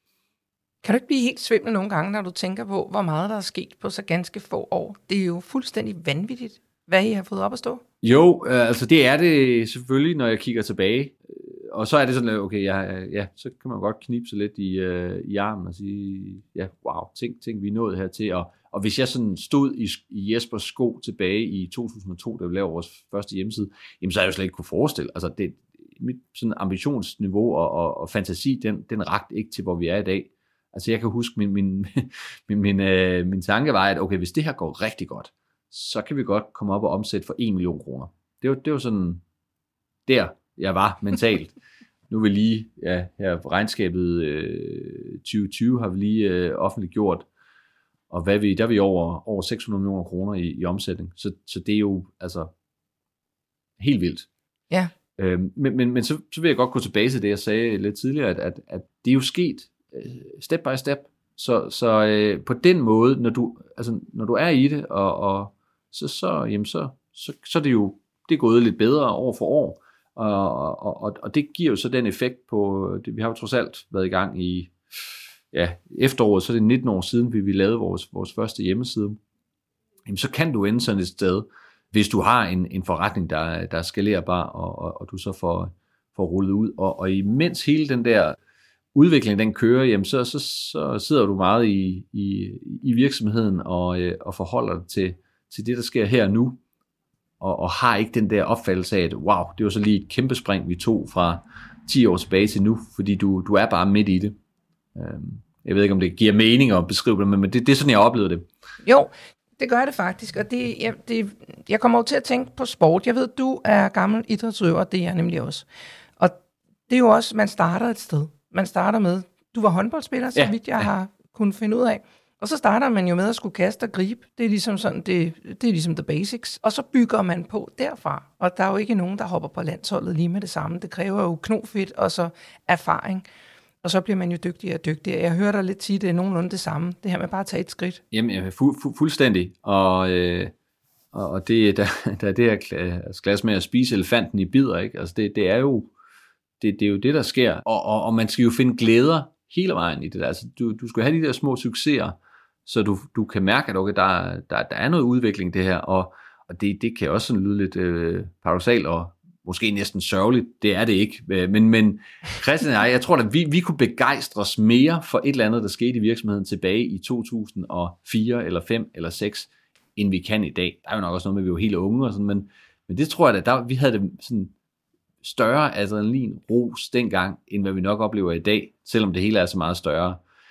Kan du ikke blive helt svimmel nogle gange, når du tænker på, hvor meget der er sket på så ganske få år? Det er jo fuldstændig vanvittigt, hvad I har fået op at stå. Jo, øh, altså det er det selvfølgelig, når jeg kigger tilbage. Og så er det sådan, okay, ja, ja så kan man godt knibe sig lidt i, øh, i armen og sige, ja, wow, tænk, tænk vi er nået hertil. Og, og hvis jeg sådan stod i, i Jespers sko tilbage i to tusind og to, da vi lavede vores første hjemmeside, jamen så har jeg jo slet ikke kunne forestille. Altså det, mit sådan ambitionsniveau og, og, og fantasi, den, den rakte ikke til, hvor vi er i dag. Altså jeg kan huske, min, min, min, min, øh, min tanke var, at okay, hvis det her går rigtig godt, så kan vi godt komme op og omsætte for en million kroner. Det var, det var sådan der, jeg var mentalt. Nu er vi lige, ja, her regnskabet øh, tyve tyve har vi lige øh, offentliggjort, og hvad vi, der er vi over, over seks hundrede millioner kroner i, i omsætning. Så, så det er jo altså helt vildt. Ja. Øh, men men, men så, så vil jeg godt gå tilbage til det, jeg sagde lidt tidligere, at, at, at det er jo sket øh, step by step. Så, så øh, på den måde, når du, altså, når du er i det, og, og så, så, jamen, så, så, så er det jo det er gået lidt bedre år for år. Og, og, og det giver jo så den effekt på, det, vi har jo trods alt været i gang i ja, efteråret, så er det nitten år siden, vi, vi lavede vores, vores første hjemmeside. Jamen, så kan du ende sådan et sted, hvis du har en, en forretning, der, der er skalerbar, og, og, og du så får, får rullet ud. Og, og imens hele den der udvikling, den kører, jamen, så, så, så sidder du meget i, i, i virksomheden og, og forholder dig til, til det, der sker her nu. Og, og har ikke den der opfattelse af, at wow, det var så lige et kæmpe spring, vi tog fra ti år tilbage til nu, fordi du, du er bare midt i det. Jeg ved ikke, om det giver mening at beskrive det, men det, det er sådan, jeg oplevede det. Jo, det gør det faktisk, og det, jeg, det, jeg kommer jo til at tænke på sport. Jeg ved, du er gammel idrætsøver, det er jeg nemlig også. Og det er jo også, man starter et sted. Man starter med, du var håndboldspiller, så ja, vidt jeg ja. har kunnet finde ud af. Og så starter man jo med at skulle kaste og gribe. Det er ligesom sådan, det, det er ligesom the basics. Og så bygger man på derfra. Og der er jo ikke nogen, der hopper på landsholdet lige med det samme. Det kræver jo knofedt og så erfaring. Og så bliver man jo dygtigere og dygtigere. Jeg hører dig lidt sige, det er nogenlunde det samme. Det her med bare at tage et skridt. Jamen, fu- fu- fuldstændig. Og, øh, og det, der, der er det her glas med at spise elefanten i bidder, ikke? Altså det, det er jo det, det er jo det, der sker. Og, og, og man skal jo finde glæder hele vejen i det der. Altså, du, du skal have de der små succeser, så du, du kan mærke, at okay, der, der, der er noget udvikling det her, og, og det, det kan også sådan lyde lidt øh, paradoksalt, og måske næsten sørgeligt, det er det ikke. Men, men Christian og jeg, jeg tror, at vi, vi kunne begejstre os mere for et eller andet, der skete i virksomheden tilbage i to tusind og fire, eller fem, eller seks, end vi kan i dag. Der er jo nok også noget med, at vi var helt unge, og sådan, men, men det tror jeg, at der, vi havde det sådan større adrenalin-ros dengang, end hvad vi nok oplever i dag, selvom det hele er så meget større.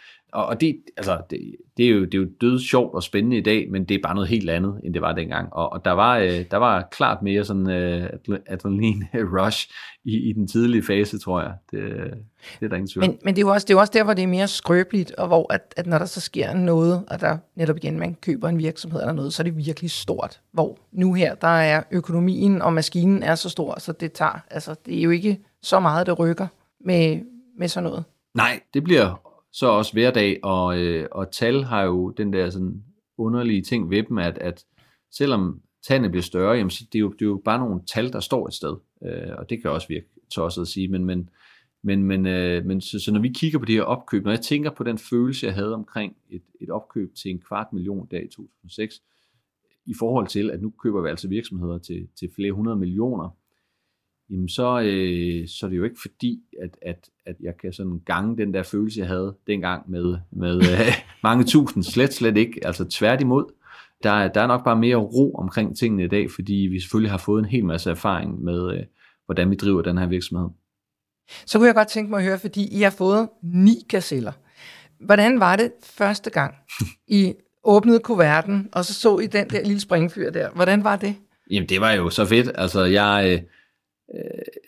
Og det, altså, det, det, er jo, det er jo død sjovt og spændende i dag, men det er bare noget helt andet, end det var dengang. Og, og der, var, øh, der var klart mere sådan øh, adrenalin-rush i, i den tidlige fase, tror jeg. Det, det er der ingen tvivl. Men, men det, er jo også, det er jo også der, hvor det er mere skrøbeligt, og hvor at, at når der så sker noget, og der netop igen, man køber en virksomhed eller noget, så er det virkelig stort. Hvor nu her, der er økonomien og maskinen er så stor, så det tager, altså det er jo ikke så meget, der rykker med, med sådan noget. Nej, det bliver så også hverdag, og, øh, og tal har jo den der sådan underlige ting ved dem, at, at selvom tallene bliver større, jamen, så det er, jo, det er jo bare nogle tal, der står et sted, øh, og det kan også virke tosset at sige, men, men, men, men, øh, men så, så når vi kigger på det her opkøb, når jeg tænker på den følelse, jeg havde omkring et, et opkøb til en kvart million dag i to tusind og seks, i forhold til, at nu køber vi altså virksomheder til, til flere hundrede millioner, jamen så, øh, så er det jo ikke fordi, at, at, at jeg kan sådan gange den der følelse, jeg havde dengang med, med øh, mange tusind, slet, slet ikke. Altså tværtimod, der er, der er nok bare mere ro omkring tingene i dag, fordi vi selvfølgelig har fået en hel masse erfaring med, øh, hvordan vi driver den her virksomhed. Så kunne jeg godt tænke mig at høre, fordi I har fået ni gazeller. Hvordan var det første gang, I åbnede kuverten, og så så I den der lille springfyr der? Hvordan var det? Jamen, det var jo så fedt. Altså, jeg... Øh,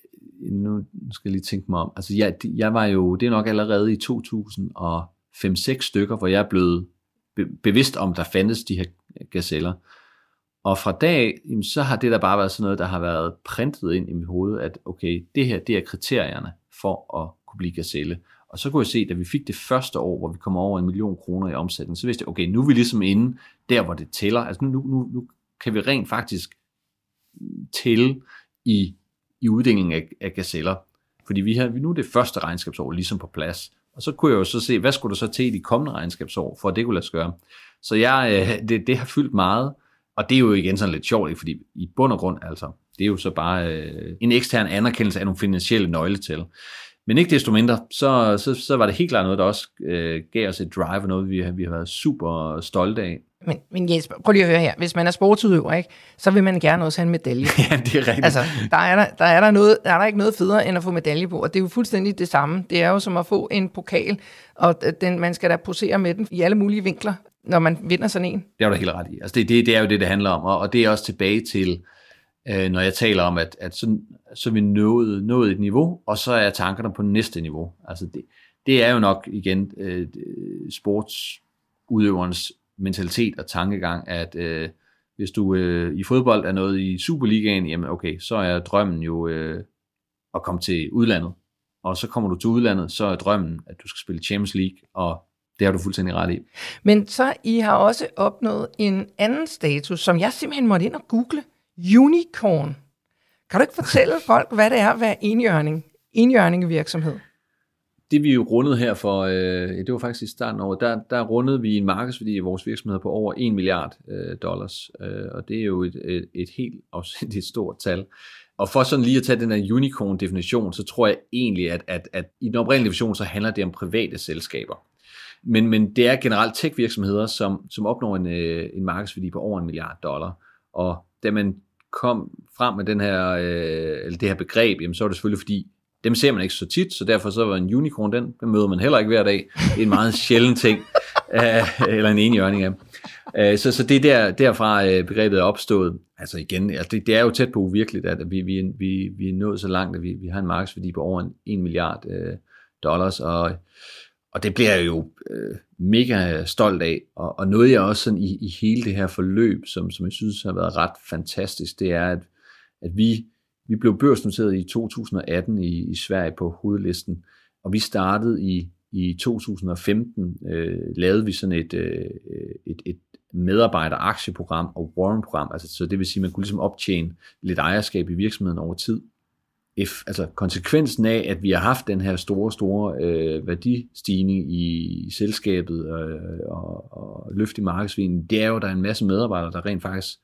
nu skal jeg lige tænke mig om. Altså, jeg, jeg var jo... Det er nok allerede i to tusind og fem seks stykker, hvor jeg er blevet be- bevidst om, der fandtes de her gazeller. Og fra dag, jamen, så har det der bare været sådan noget, der har været printet ind i mit hoved, at okay, det her, det er kriterierne for at kunne blive gazelle. Og så kunne jeg se, da vi fik det første år, hvor vi kom over en million kroner i omsætning, så vidste jeg, okay, nu er vi ligesom inde der, hvor det tæller. Altså nu, nu, nu kan vi rent faktisk tælle i, i uddelingen af, af gazeller. Fordi vi har, nu er det første regnskabsår ligesom på plads. Og så kunne jeg jo så se, hvad skulle der så til i de kommende regnskabsår, for at det kunne lade sig gøre. Så jeg, det, det har fyldt meget, og det er jo igen sådan lidt sjovt, ikke? Fordi i bund og grund, altså, det er jo så bare øh, en ekstern anerkendelse af nogle finansielle nøgletal. Men ikke desto mindre, så, så, så var det helt klart noget, der også øh, gav os et drive, og noget, vi har, vi har været super stolte af. Men, men Jesper, prøv lige at høre her. Hvis man er sportsudøver, ikke, så vil man gerne også have en medalje. Ja, det er rigtigt. Altså, der er der, der, er der, noget, der er der ikke noget federe, end at få medalje på, og det er jo fuldstændig det samme. Det er jo som at få en pokal, og den, man skal da posere med den i alle mulige vinkler, når man vinder sådan en. Det er du helt ret i. Altså, det, det, det er jo det, det handler om, og, og det er også tilbage til, øh, når jeg taler om, at, at så, så vi nået, nået et niveau, og så er tankerne på næste niveau. Altså, det, det er jo nok igen øh, sportsudøverens mentalitet og tankegang, at øh, hvis du øh, i fodbold er noget i Superligaen, jamen okay, så er drømmen jo øh, at komme til udlandet. Og så kommer du til udlandet, så er drømmen, at du skal spille Champions League, og det har du fuldstændig ret i. Men så I har også opnået en anden status, som jeg simpelthen måtte ind og google. Unicorn. Kan du ikke fortælle folk, hvad det er at være enhjørning, enhjørning virksomhed? Det vi jo rundede her for, øh, det var faktisk i starten af året, der, der rundede vi en markedsværdi i vores virksomhed på over en milliard øh, dollars, øh, og det er jo et, et, et helt afsindigt stort tal. Og for sådan lige at tage den her unicorn-definition, så tror jeg egentlig, at, at, at i den oprindelige definition, så handler det om private selskaber. Men, men det er generelt tech-virksomheder, som, som opnår en, øh, en markedsværdi på over en milliard dollar. Og da man kom frem med den her, øh, eller det her begreb, jamen, så var det selvfølgelig fordi, dem ser man ikke så tit, så derfor så var en unicorn, den, den møder man heller ikke hver dag. Det er en meget sjælden ting, øh, eller en enhjørning af. Øh, så, så det er der, derfra øh, begrebet er opstået. Altså igen, altså det, det er jo tæt på uvirkeligt, at vi, vi, vi, vi er nået så langt, at vi, vi har en markedsværdi på over en, en milliard øh, dollars, og, og det bliver jeg jo øh, mega stolt af. Og, og noget jeg også sådan i, i hele det her forløb, som, som jeg synes har været ret fantastisk, det er, at, at vi Vi blev børsnoteret i to tusind og atten i, i Sverige på hovedlisten, og vi startede i, i to tusind og femten, øh, lavede vi sådan et, øh, et, et medarbejderaktieprogram og warrant-program, altså, så det vil sige, at man kunne ligesom optjene lidt ejerskab i virksomheden over tid. If, altså konsekvensen af, at vi har haft den her store, store øh, værdistigning i, i selskabet øh, og, og løft i markedsværdien, det er jo, at der er en masse medarbejdere, der rent faktisk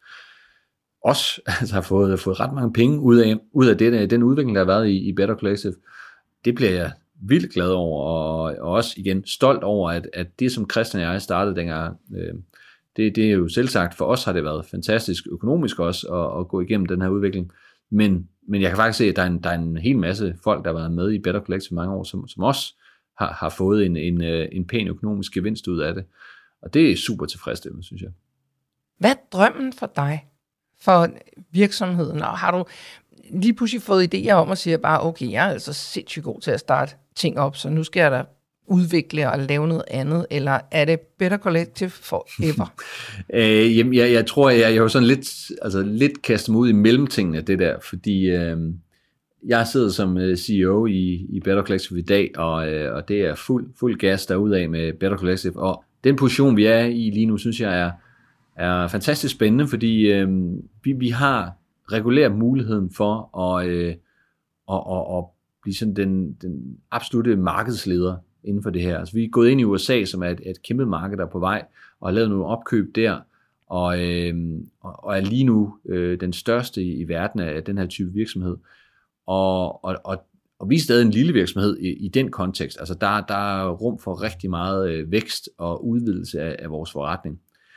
også altså har fået, fået ret mange penge ud af, ud af det, den udvikling, der har været i, i Better Collective. Det bliver jeg vildt glad over, og, og også igen stolt over, at, at det, som Christian og jeg startede dengang, øh, det, det er jo selvsagt, for os har det været fantastisk økonomisk også, at, at gå igennem den her udvikling, men, men jeg kan faktisk se, at der er, en, der er en hel masse folk, der har været med i Better Collective mange år, som, som også har, har fået en, en, en pæn økonomisk gevinst ud af det, og det er super tilfredsstillende, synes jeg. Hvad er drømmen for dig? For virksomheden, og har du lige pludselig fået idéer om at sige bare, okay, jeg er altså sindssygt god til at starte ting op, så nu skal jeg da udvikle og lave noget andet, eller er det Better Collective forever? øh, jamen, jeg, jeg tror, jeg, jeg har sådan lidt, altså lidt kastet mig ud i mellemtingene af det der, fordi øh, jeg sidder som C E O i, i Better Collective i dag, og, øh, og det er fuld, fuld gas derudaf med Better Collective, og den position, vi er i lige nu, synes jeg er er fantastisk spændende, fordi øh, vi, vi har regulært muligheden for at, øh, at, at, at blive sådan den, den absolutte markedsleder inden for det her. Altså, vi er gået ind i U S A, som er et, et kæmpe marked, der er på vej, og har lavet nogle opkøb der, og, øh, og er lige nu øh, den største i, i verden af den her type virksomhed. Og, og, og, og vi er stadig en lille virksomhed i, i den kontekst. Altså der, der er rum for rigtig meget øh, vækst og udvidelse af, af vores forretning.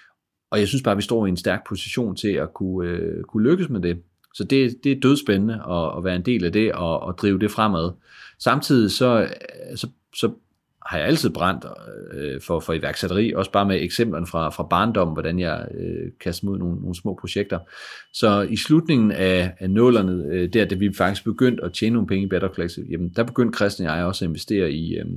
Og jeg synes bare, at vi står i en stærk position til at kunne, øh, kunne lykkes med det. Så det, det er dødspændende at, at være en del af det og, og drive det fremad. Samtidig så, så, så har jeg altid brændt øh, for, for iværksætteri, også bare med eksemplerne fra, fra barndom, hvordan jeg øh, kaster mod nogle, nogle små projekter. Så i slutningen af, af nullerne, øh, der da vi faktisk begyndte at tjene nogle penge i Better Collective, jamen der begyndte Christian og jeg også at investere i, øh,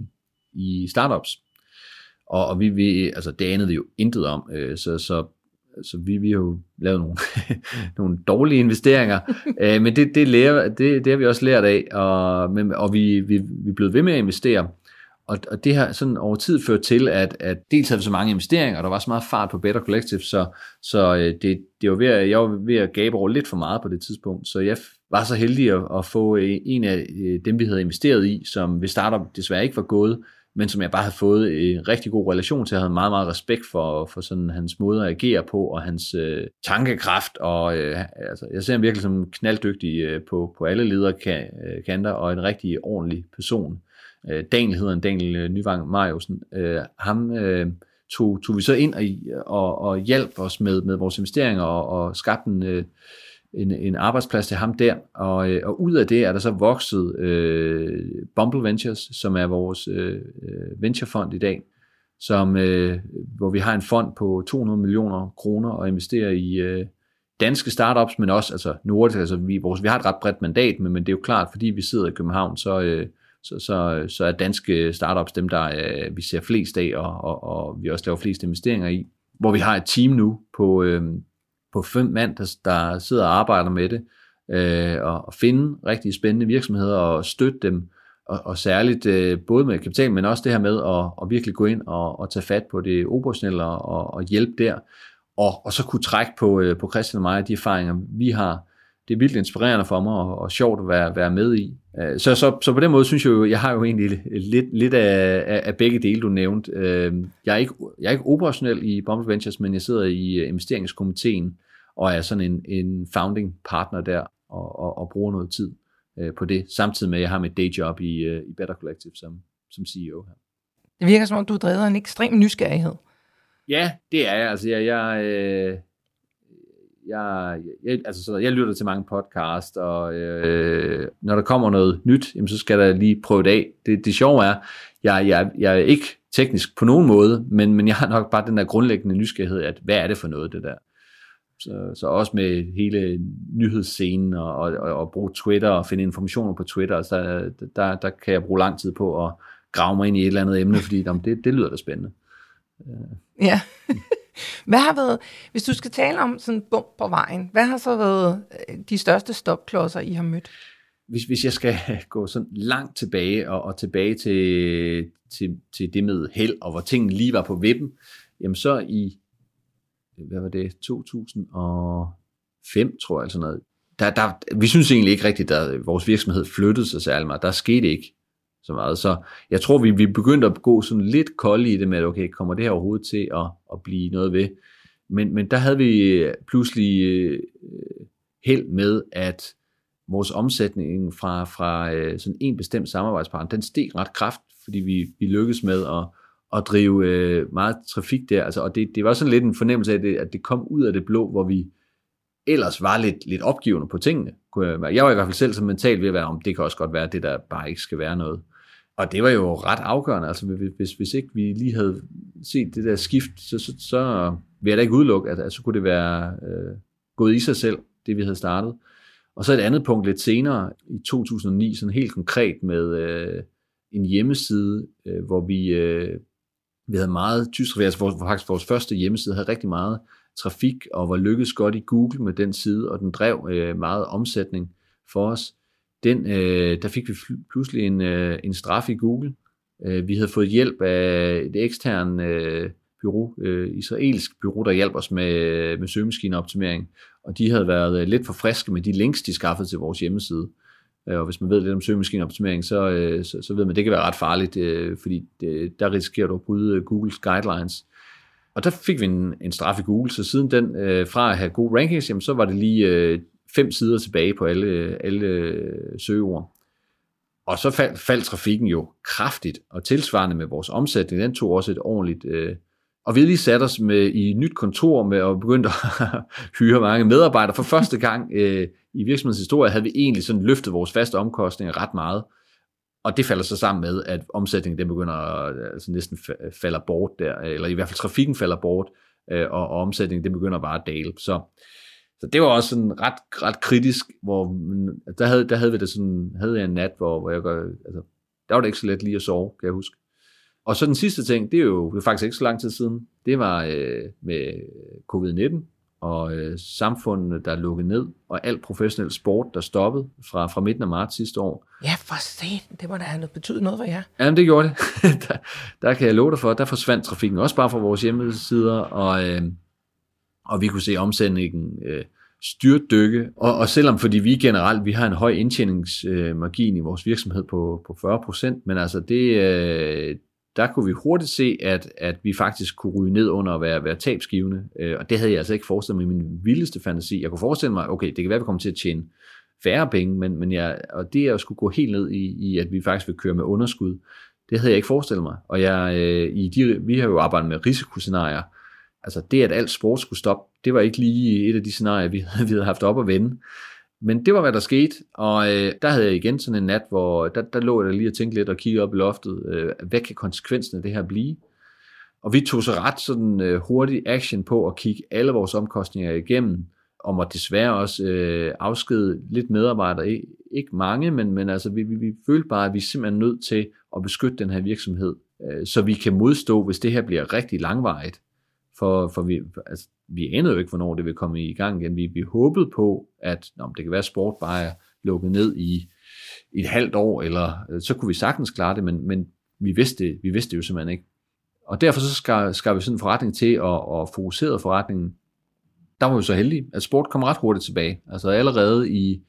i startups. Og, og vi, vi, altså det anede vi jo intet om, øh, så, så, så vi, vi har jo lavet nogle, nogle dårlige investeringer, øh, men det, det, lærer, det, det har vi også lært af, og, men, og vi, vi, vi er blevet ved med at investere. Og, og det har sådan over tid ført til, at, at dels havde vi så mange investeringer, og der var så meget fart på Better Collective, så, så det, det var ved at, jeg var ved at gabe over lidt for meget på det tidspunkt. Så jeg var så heldig at, at få en af dem, vi havde investeret i, som ved startup desværre ikke var gået, men som jeg bare havde fået en rigtig god relation til. Jeg havde meget, meget respekt for, for sådan hans måde at agere på, og hans øh, tankekraft. Og, øh, altså, jeg ser ham virkelig som knalddygtig øh, på, på alle lederkanter, og en rigtig ordentlig person. Daniel hedder en Daniel Nyvang Mariusen. Øh, ham øh, tog, tog vi så ind og, og, og hjalp os med, med vores investeringer og, og skabte en, en, en arbejdsplads til ham der. Og, og ud af det er der så vokset øh, Bumble Ventures, som er vores øh, venturefond i dag, som, øh, hvor vi har en fond på to hundrede millioner kroner og investerer i øh, danske startups, men også altså nordisk. Altså vi, vores, vi har et ret bredt mandat, men, men det er jo klart, fordi vi sidder i København, så øh, Så, så, så er danske startups dem, der øh, vi ser flest af, og, og, og vi også laver flest investeringer i. Hvor vi har et team nu på, øh, på fem mand, der, der sidder og arbejder med det, øh, og, og finde rigtig spændende virksomheder og støtte dem, og, og særligt øh, både med kapital, men også det her med at, at virkelig gå ind og, og tage fat på det operationelle og, og hjælpe der, og, og så kunne trække på, øh, på Christian og mig de erfaringer, vi har. Det er vildt inspirerende for mig, og, og sjovt at være, være med i. Så, så, så på den måde synes jeg jo, jeg har jo egentlig lidt, lidt af, af begge dele, du nævnte. Jeg er ikke, jeg er ikke operationel i Bumble Ventures, men jeg sidder i investeringskomiteen, og er sådan en, en founding partner der, og, og, og bruger noget tid på det, samtidig med, at jeg har mit dayjob i, i Better Collective som, som C E O her. Det virker som om, du driver en ekstrem nysgerrighed. Ja, det er jeg. Altså, jeg... jeg øh Jeg, jeg, altså, så jeg lytter til mange podcasts, og øh, når der kommer noget nyt, jamen, så skal der lige prøve det af. Det, det sjove er, jeg, jeg, jeg er ikke teknisk på nogen måde, men, men jeg har nok bare den der grundlæggende nysgerrighed, at hvad er det for noget, det der. Så, så også med hele nyhedsscenen, og, og, og bruge Twitter, og finde informationer på Twitter, så der, der kan jeg bruge lang tid på at grave mig ind i et eller andet emne, fordi jamen, det, det lyder da spændende. Ja. Hvad har været, hvis du skal tale om sådan en bump på vejen, hvad har så været de største stopklodser, I har mødt? Hvis, hvis jeg skal gå sådan langt tilbage, og, og tilbage til, til, til det med held, og hvor tingene lige var på vippen, jamen så i, hvad var det, to tusind og fem, tror jeg, altså noget, der, der, vi synes egentlig ikke rigtigt, at vores virksomhed flyttede sig særlig meget. Der skete ikke så meget. Så jeg tror, vi, vi begyndte at gå sådan lidt kolde i det med, at okay, kommer det her overhovedet til at, at blive noget ved? Men, men der havde vi pludselig øh, held med, at vores omsætning fra, fra øh, sådan en bestemt samarbejdspartner, den steg ret kraftigt, fordi vi, vi lykkedes med at, at drive øh, meget trafik der. Altså, og det, det var sådan lidt en fornemmelse af, det, at det kom ud af det blå, hvor vi ellers var lidt, lidt opgivende på tingene. Jeg var i hvert fald selv så mentalt ved at være, om det kan også godt være, det der bare ikke skal være noget. Og det var jo ret afgørende, altså hvis, hvis ikke vi lige havde set det der skift, så, så, så ville jeg da ikke udelukke, at, at så kunne det være øh, gået i sig selv, det vi havde startet. Og så et andet punkt lidt senere, i to tusind og ni, sådan helt konkret med øh, en hjemmeside, øh, hvor vi, øh, vi havde meget tysk trafik, altså vores, faktisk vores første hjemmeside havde rigtig meget trafik, og var lykkedes godt i Google med den side, og den drev øh, meget omsætning for os. Den, øh, der fik vi pludselig en, øh, en straf i Google. Øh, vi havde fået hjælp af et ekstern øh, bureau, øh, israelsk bureau, der hjalp os med, med søgemaskineoptimering, og de havde været øh, lidt for friske med de links, de skaffede til vores hjemmeside. Øh, og hvis man ved lidt om søgemaskineoptimering, så, øh, så, så ved man, at det kan være ret farligt, øh, fordi det, der risikerer du at bryde Googles guidelines. Og der fik vi en, en straf i Google, så siden den, øh, fra at have gode rankings, jamen, så var det lige øh, fem sider tilbage på alle, alle øh, søgeord. Og så faldt, faldt trafikken jo kraftigt, og tilsvarende med vores omsætning, den tog også et ordentligt... Øh, og vi havde lige sat os med, i et nyt kontor med og begyndt at hyre mange medarbejdere. For første gang øh, i virksomhedens historie havde vi egentlig sådan løftet vores faste omkostninger ret meget. Og det falder så sammen med, at omsætningen den begynder at, altså næsten falder bort der, eller i hvert fald trafikken falder bort, øh, og, og omsætningen den begynder bare at dale. Så, så det var også sådan ret, ret kritisk, hvor der havde, der havde vi det sådan, havde jeg en nat, hvor, hvor jeg gør, altså, der var det ikke så let lige at sove, kan jeg huske. Og så den sidste ting, det er jo det er faktisk ikke så lang tid siden, det var øh, med covid nitten, og øh, samfundet, der lukkede ned, og alt professionel sport, der stoppede fra, fra midten af marts sidste år. Ja, for satan, det må da have betydet noget for jer. Jamen, det gjorde det. der, der kan jeg love dig for, der forsvandt trafikken også bare fra vores hjemmesider, og, øh, og vi kunne se omsætningen øh, styrtdykke. Og, og selvom, fordi vi generelt, vi har en høj indtjeningsmargin i vores virksomhed på, på fyrre procent, men altså det... Øh, der kunne vi hurtigt se, at, at vi faktisk kunne ryge ned under at være, være tabsgivende, øh, og det havde jeg altså ikke forestillet mig i min vildeste fantasi. Jeg kunne forestille mig, okay, det kan være, at vi kommer til at tjene færre penge, men, men jeg, og det at skulle gå helt ned i, i, at vi faktisk vil køre med underskud, det havde jeg ikke forestillet mig. Og jeg, øh, i de, vi har jo arbejdet med risikoscenarier, altså det, at alt sport skulle stoppe, det var ikke lige et af de scenarier, vi, vi havde haft op at vende. Men det var, hvad der skete, og øh, der havde jeg igen sådan en nat, hvor der, der lå jeg lige og tænkte lidt og kiggede op i loftet, øh, hvad kan konsekvensen af det her blive? Og vi tog så ret sådan øh, hurtig action på at kigge alle vores omkostninger igennem, og måtte desværre også øh, afskede lidt medarbejdere, ikke, ikke mange, men, men altså vi, vi, vi følte bare, at vi er simpelthen nødt til at beskytte den her virksomhed, øh, så vi kan modstå, hvis det her bliver rigtig langvarigt. For, for vi, altså, vi anede jo ikke, hvornår det ville komme i gang igen. Vi, vi håbede på, at nå, det kan være, at sport bare er lukket ned i, i et halvt år, eller så kunne vi sagtens klare det, men, men vi, vidste, vi vidste det jo simpelthen ikke. Og derfor så skar, skar vi sådan en forretning til, og, og fokuserede forretningen. Der var vi så heldige, at sport kom ret hurtigt tilbage. Altså allerede i,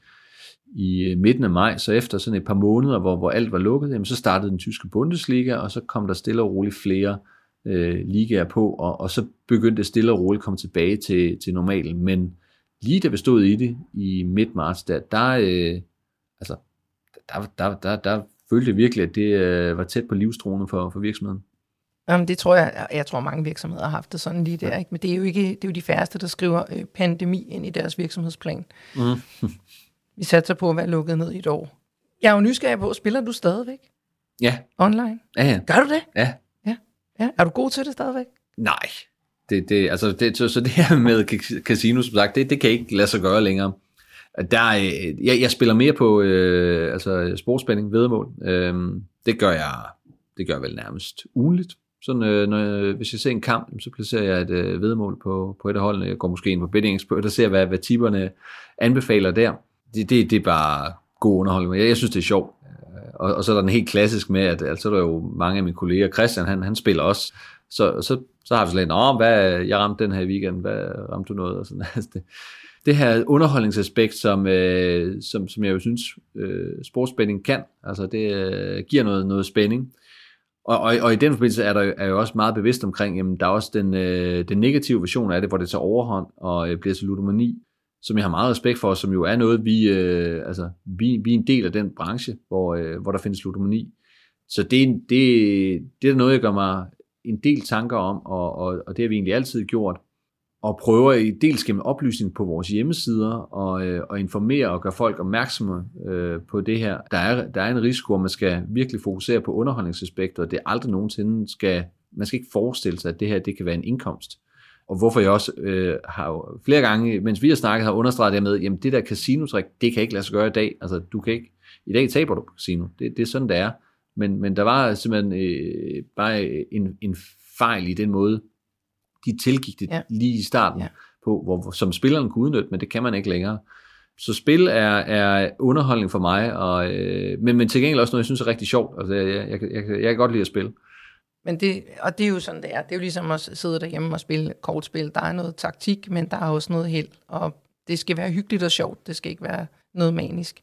i midten af maj, så efter sådan et par måneder, hvor, hvor alt var lukket, jamen, så startede den tyske Bundesliga, og så kom der stille og roligt flere øh, ligaer på, og, og så begyndte det stille og roligt at komme tilbage til, til normalen. Men lige da vi stod i det i midt marts, der, der, øh, altså, der, der, der, der følte jeg virkelig, at det øh, var tæt på livstruende for, for virksomheden. Jamen, det tror jeg, jeg tror mange virksomheder har haft det sådan lige der, ikke? Men det er jo ikke, det er jo de færreste, der skriver øh, pandemi ind i deres virksomhedsplan. Mm. Vi satser på at være lukket ned i et år. Jeg er jo nysgerrig på, spiller du stadigvæk? Ja. Online? Ja, ja. Gør du det? Ja. Ja. Ja. Er du god til det stadigvæk? Nej. Det, det, altså det, så, så det her med casino, som sagt, det, det kan ikke lade sig gøre længere. Der, jeg, jeg spiller mere på øh, altså sportsspænding, væddemål. Øh, det gør jeg, det gør jeg vel nærmest ugenligt. Sådan, øh, når jeg, hvis jeg ser en kamp, så placerer jeg et øh, væddemål på, på et af holdene. Jeg går måske ind på Betting Expert og ser, hvad, hvad tipperne anbefaler der. Det, det, det er bare god underholdning. Jeg, jeg synes, det er sjovt. Og, og så er der den helt klassisk med, at altså, der er jo mange af mine kolleger. Christian, han, han spiller også. Så, så, så har vi så lidt, åh, hvad, jeg ramte den her weekend, hvad ramte du noget? Og sådan. det, det her underholdningsaspekt, som, øh, som, som jeg jo synes, øh, sportsspænding kan. Altså, det øh, giver noget, noget spænding. Og, og, og i den forbindelse er der er jo også meget bevidst omkring, jamen der er også den, øh, den negative version af det, hvor det tager overhånd og øh, bliver til ludomani, som jeg har meget respekt for, som jo er noget, vi, øh, altså, vi, vi er en del af den branche, hvor, øh, hvor der findes ludomani. Så det, det, det er noget, jeg gør mig en del tanker om, og, og, og det har vi egentlig altid gjort, og prøver i dels gennem oplysning på vores hjemmesider, og, øh, og informere og gøre folk opmærksomme øh, på det her. Der er, der er en risiko, at man skal virkelig fokusere på underholdningsaspekter, og det er aldrig nogensinde skal, man skal ikke forestille sig, at det her det kan være en indkomst. Og hvorfor jeg også øh, har jo flere gange, mens vi har snakket, har understreget det med, jamen det der casino-trik, det kan ikke lade sig gøre i dag. Altså du kan ikke, i dag taber du på casino. Det, det er sådan, det er. Men, men der var simpelthen øh, bare en, en fejl i den måde, de tilgik det ja. lige i starten, ja. på, hvor, som spilleren kunne udnytte, men det kan man ikke længere. Så spil er, er underholdning for mig, og, øh, men, men til gengæld også noget, jeg synes er rigtig sjovt. Altså, jeg, jeg, jeg, jeg, jeg kan godt lide at spille. Men det, og det er jo sådan, det er. Det er jo ligesom at sidde derhjemme og spille kortspil. Der er noget taktik, men der er også noget held, og det skal være hyggeligt og sjovt. Det skal ikke være noget manisk.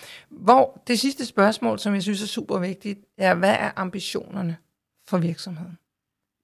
Hvor det sidste spørgsmål, som jeg synes er super vigtigt, er, hvad er ambitionerne for virksomheden?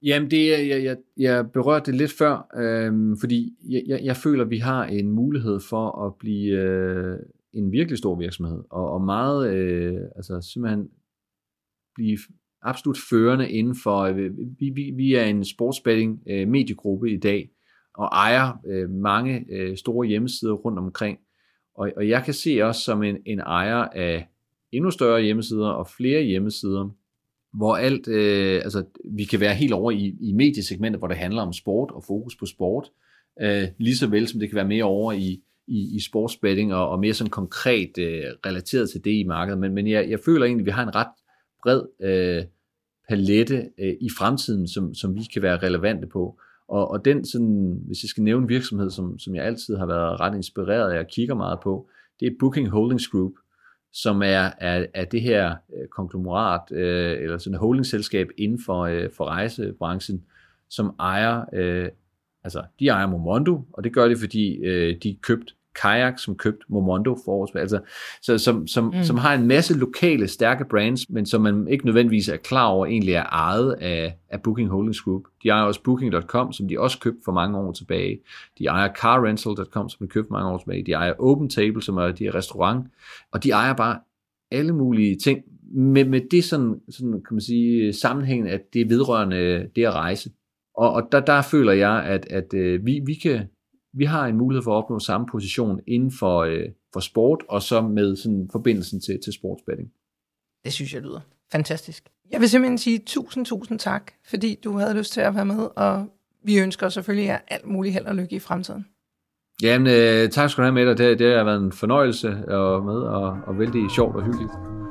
Jamen, det, jeg, jeg, jeg berørte det lidt før, øh, fordi jeg, jeg, jeg føler, at vi har en mulighed for at blive øh, en virkelig stor virksomhed, og, og meget, øh, altså simpelthen blive absolut førende inden for, øh, vi, vi, vi er en sportsbetting øh, mediegruppe i dag, og ejer øh, mange øh, store hjemmesider rundt omkring, og, og jeg kan se os som en, en ejer af endnu større hjemmesider og flere hjemmesider, hvor alt, øh, altså vi kan være helt over i, i mediesegmentet, hvor det handler om sport og fokus på sport, øh, lige så vel som det kan være mere over i, i, i sportsbetting og, og mere sådan konkret øh, relateret til det i markedet, men, men jeg, jeg føler egentlig, at vi har en ret bred øh, palette øh, i fremtiden, som, som vi kan være relevante på, og, og den sådan, hvis jeg skal nævne en virksomhed, som, som jeg altid har været ret inspireret af og kigger meget på, det er Booking Holdings Group, som er, er, er det her øh, konglomerat, øh, eller sådan et holdingselskab inden for, øh, for rejsebranchen, som ejer, øh, altså de ejer Momondo, og det gør de, fordi øh, de købte Kayak, som købte Momondo for år, altså, så, som, som, mm. som har en masse lokale, stærke brands, men som man ikke nødvendigvis er klar over, egentlig er ejet af, af Booking Holdings Group. De ejer også Booking punktum com, som de også købte for mange år tilbage. De ejer Car Rental punktum com, som de købte for mange år tilbage. De ejer Open Table, som er de her restaurant, og de ejer bare alle mulige ting, med, med det sådan, sådan, kan man sige, sammenhængen, at det er vedrørende det at rejse. Og, og der, der føler jeg, at, at øh, vi, vi kan vi har en mulighed for at opnå samme position inden for, øh, for sport, og så med sådan forbindelsen til, til sportsbetting. Det synes jeg lyder fantastisk. Jeg vil simpelthen sige tusind, tusind tak, fordi du havde lyst til at være med, og vi ønsker selvfølgelig jer alt muligt held og lykke i fremtiden. Jamen, øh, tak skal du have med dig. Det, det har været en fornøjelse at med, og, og vældig sjovt og hyggeligt.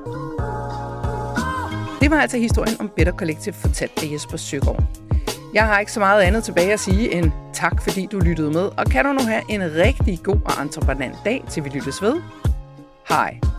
Det var altså historien om Better Collective, fortalt af Jesper Søgaard. Jeg har ikke så meget andet tilbage at sige end tak, fordi du lyttede med, og kan du nu have en rigtig god og entreprenant dag, til vi lyttes ved. Hej.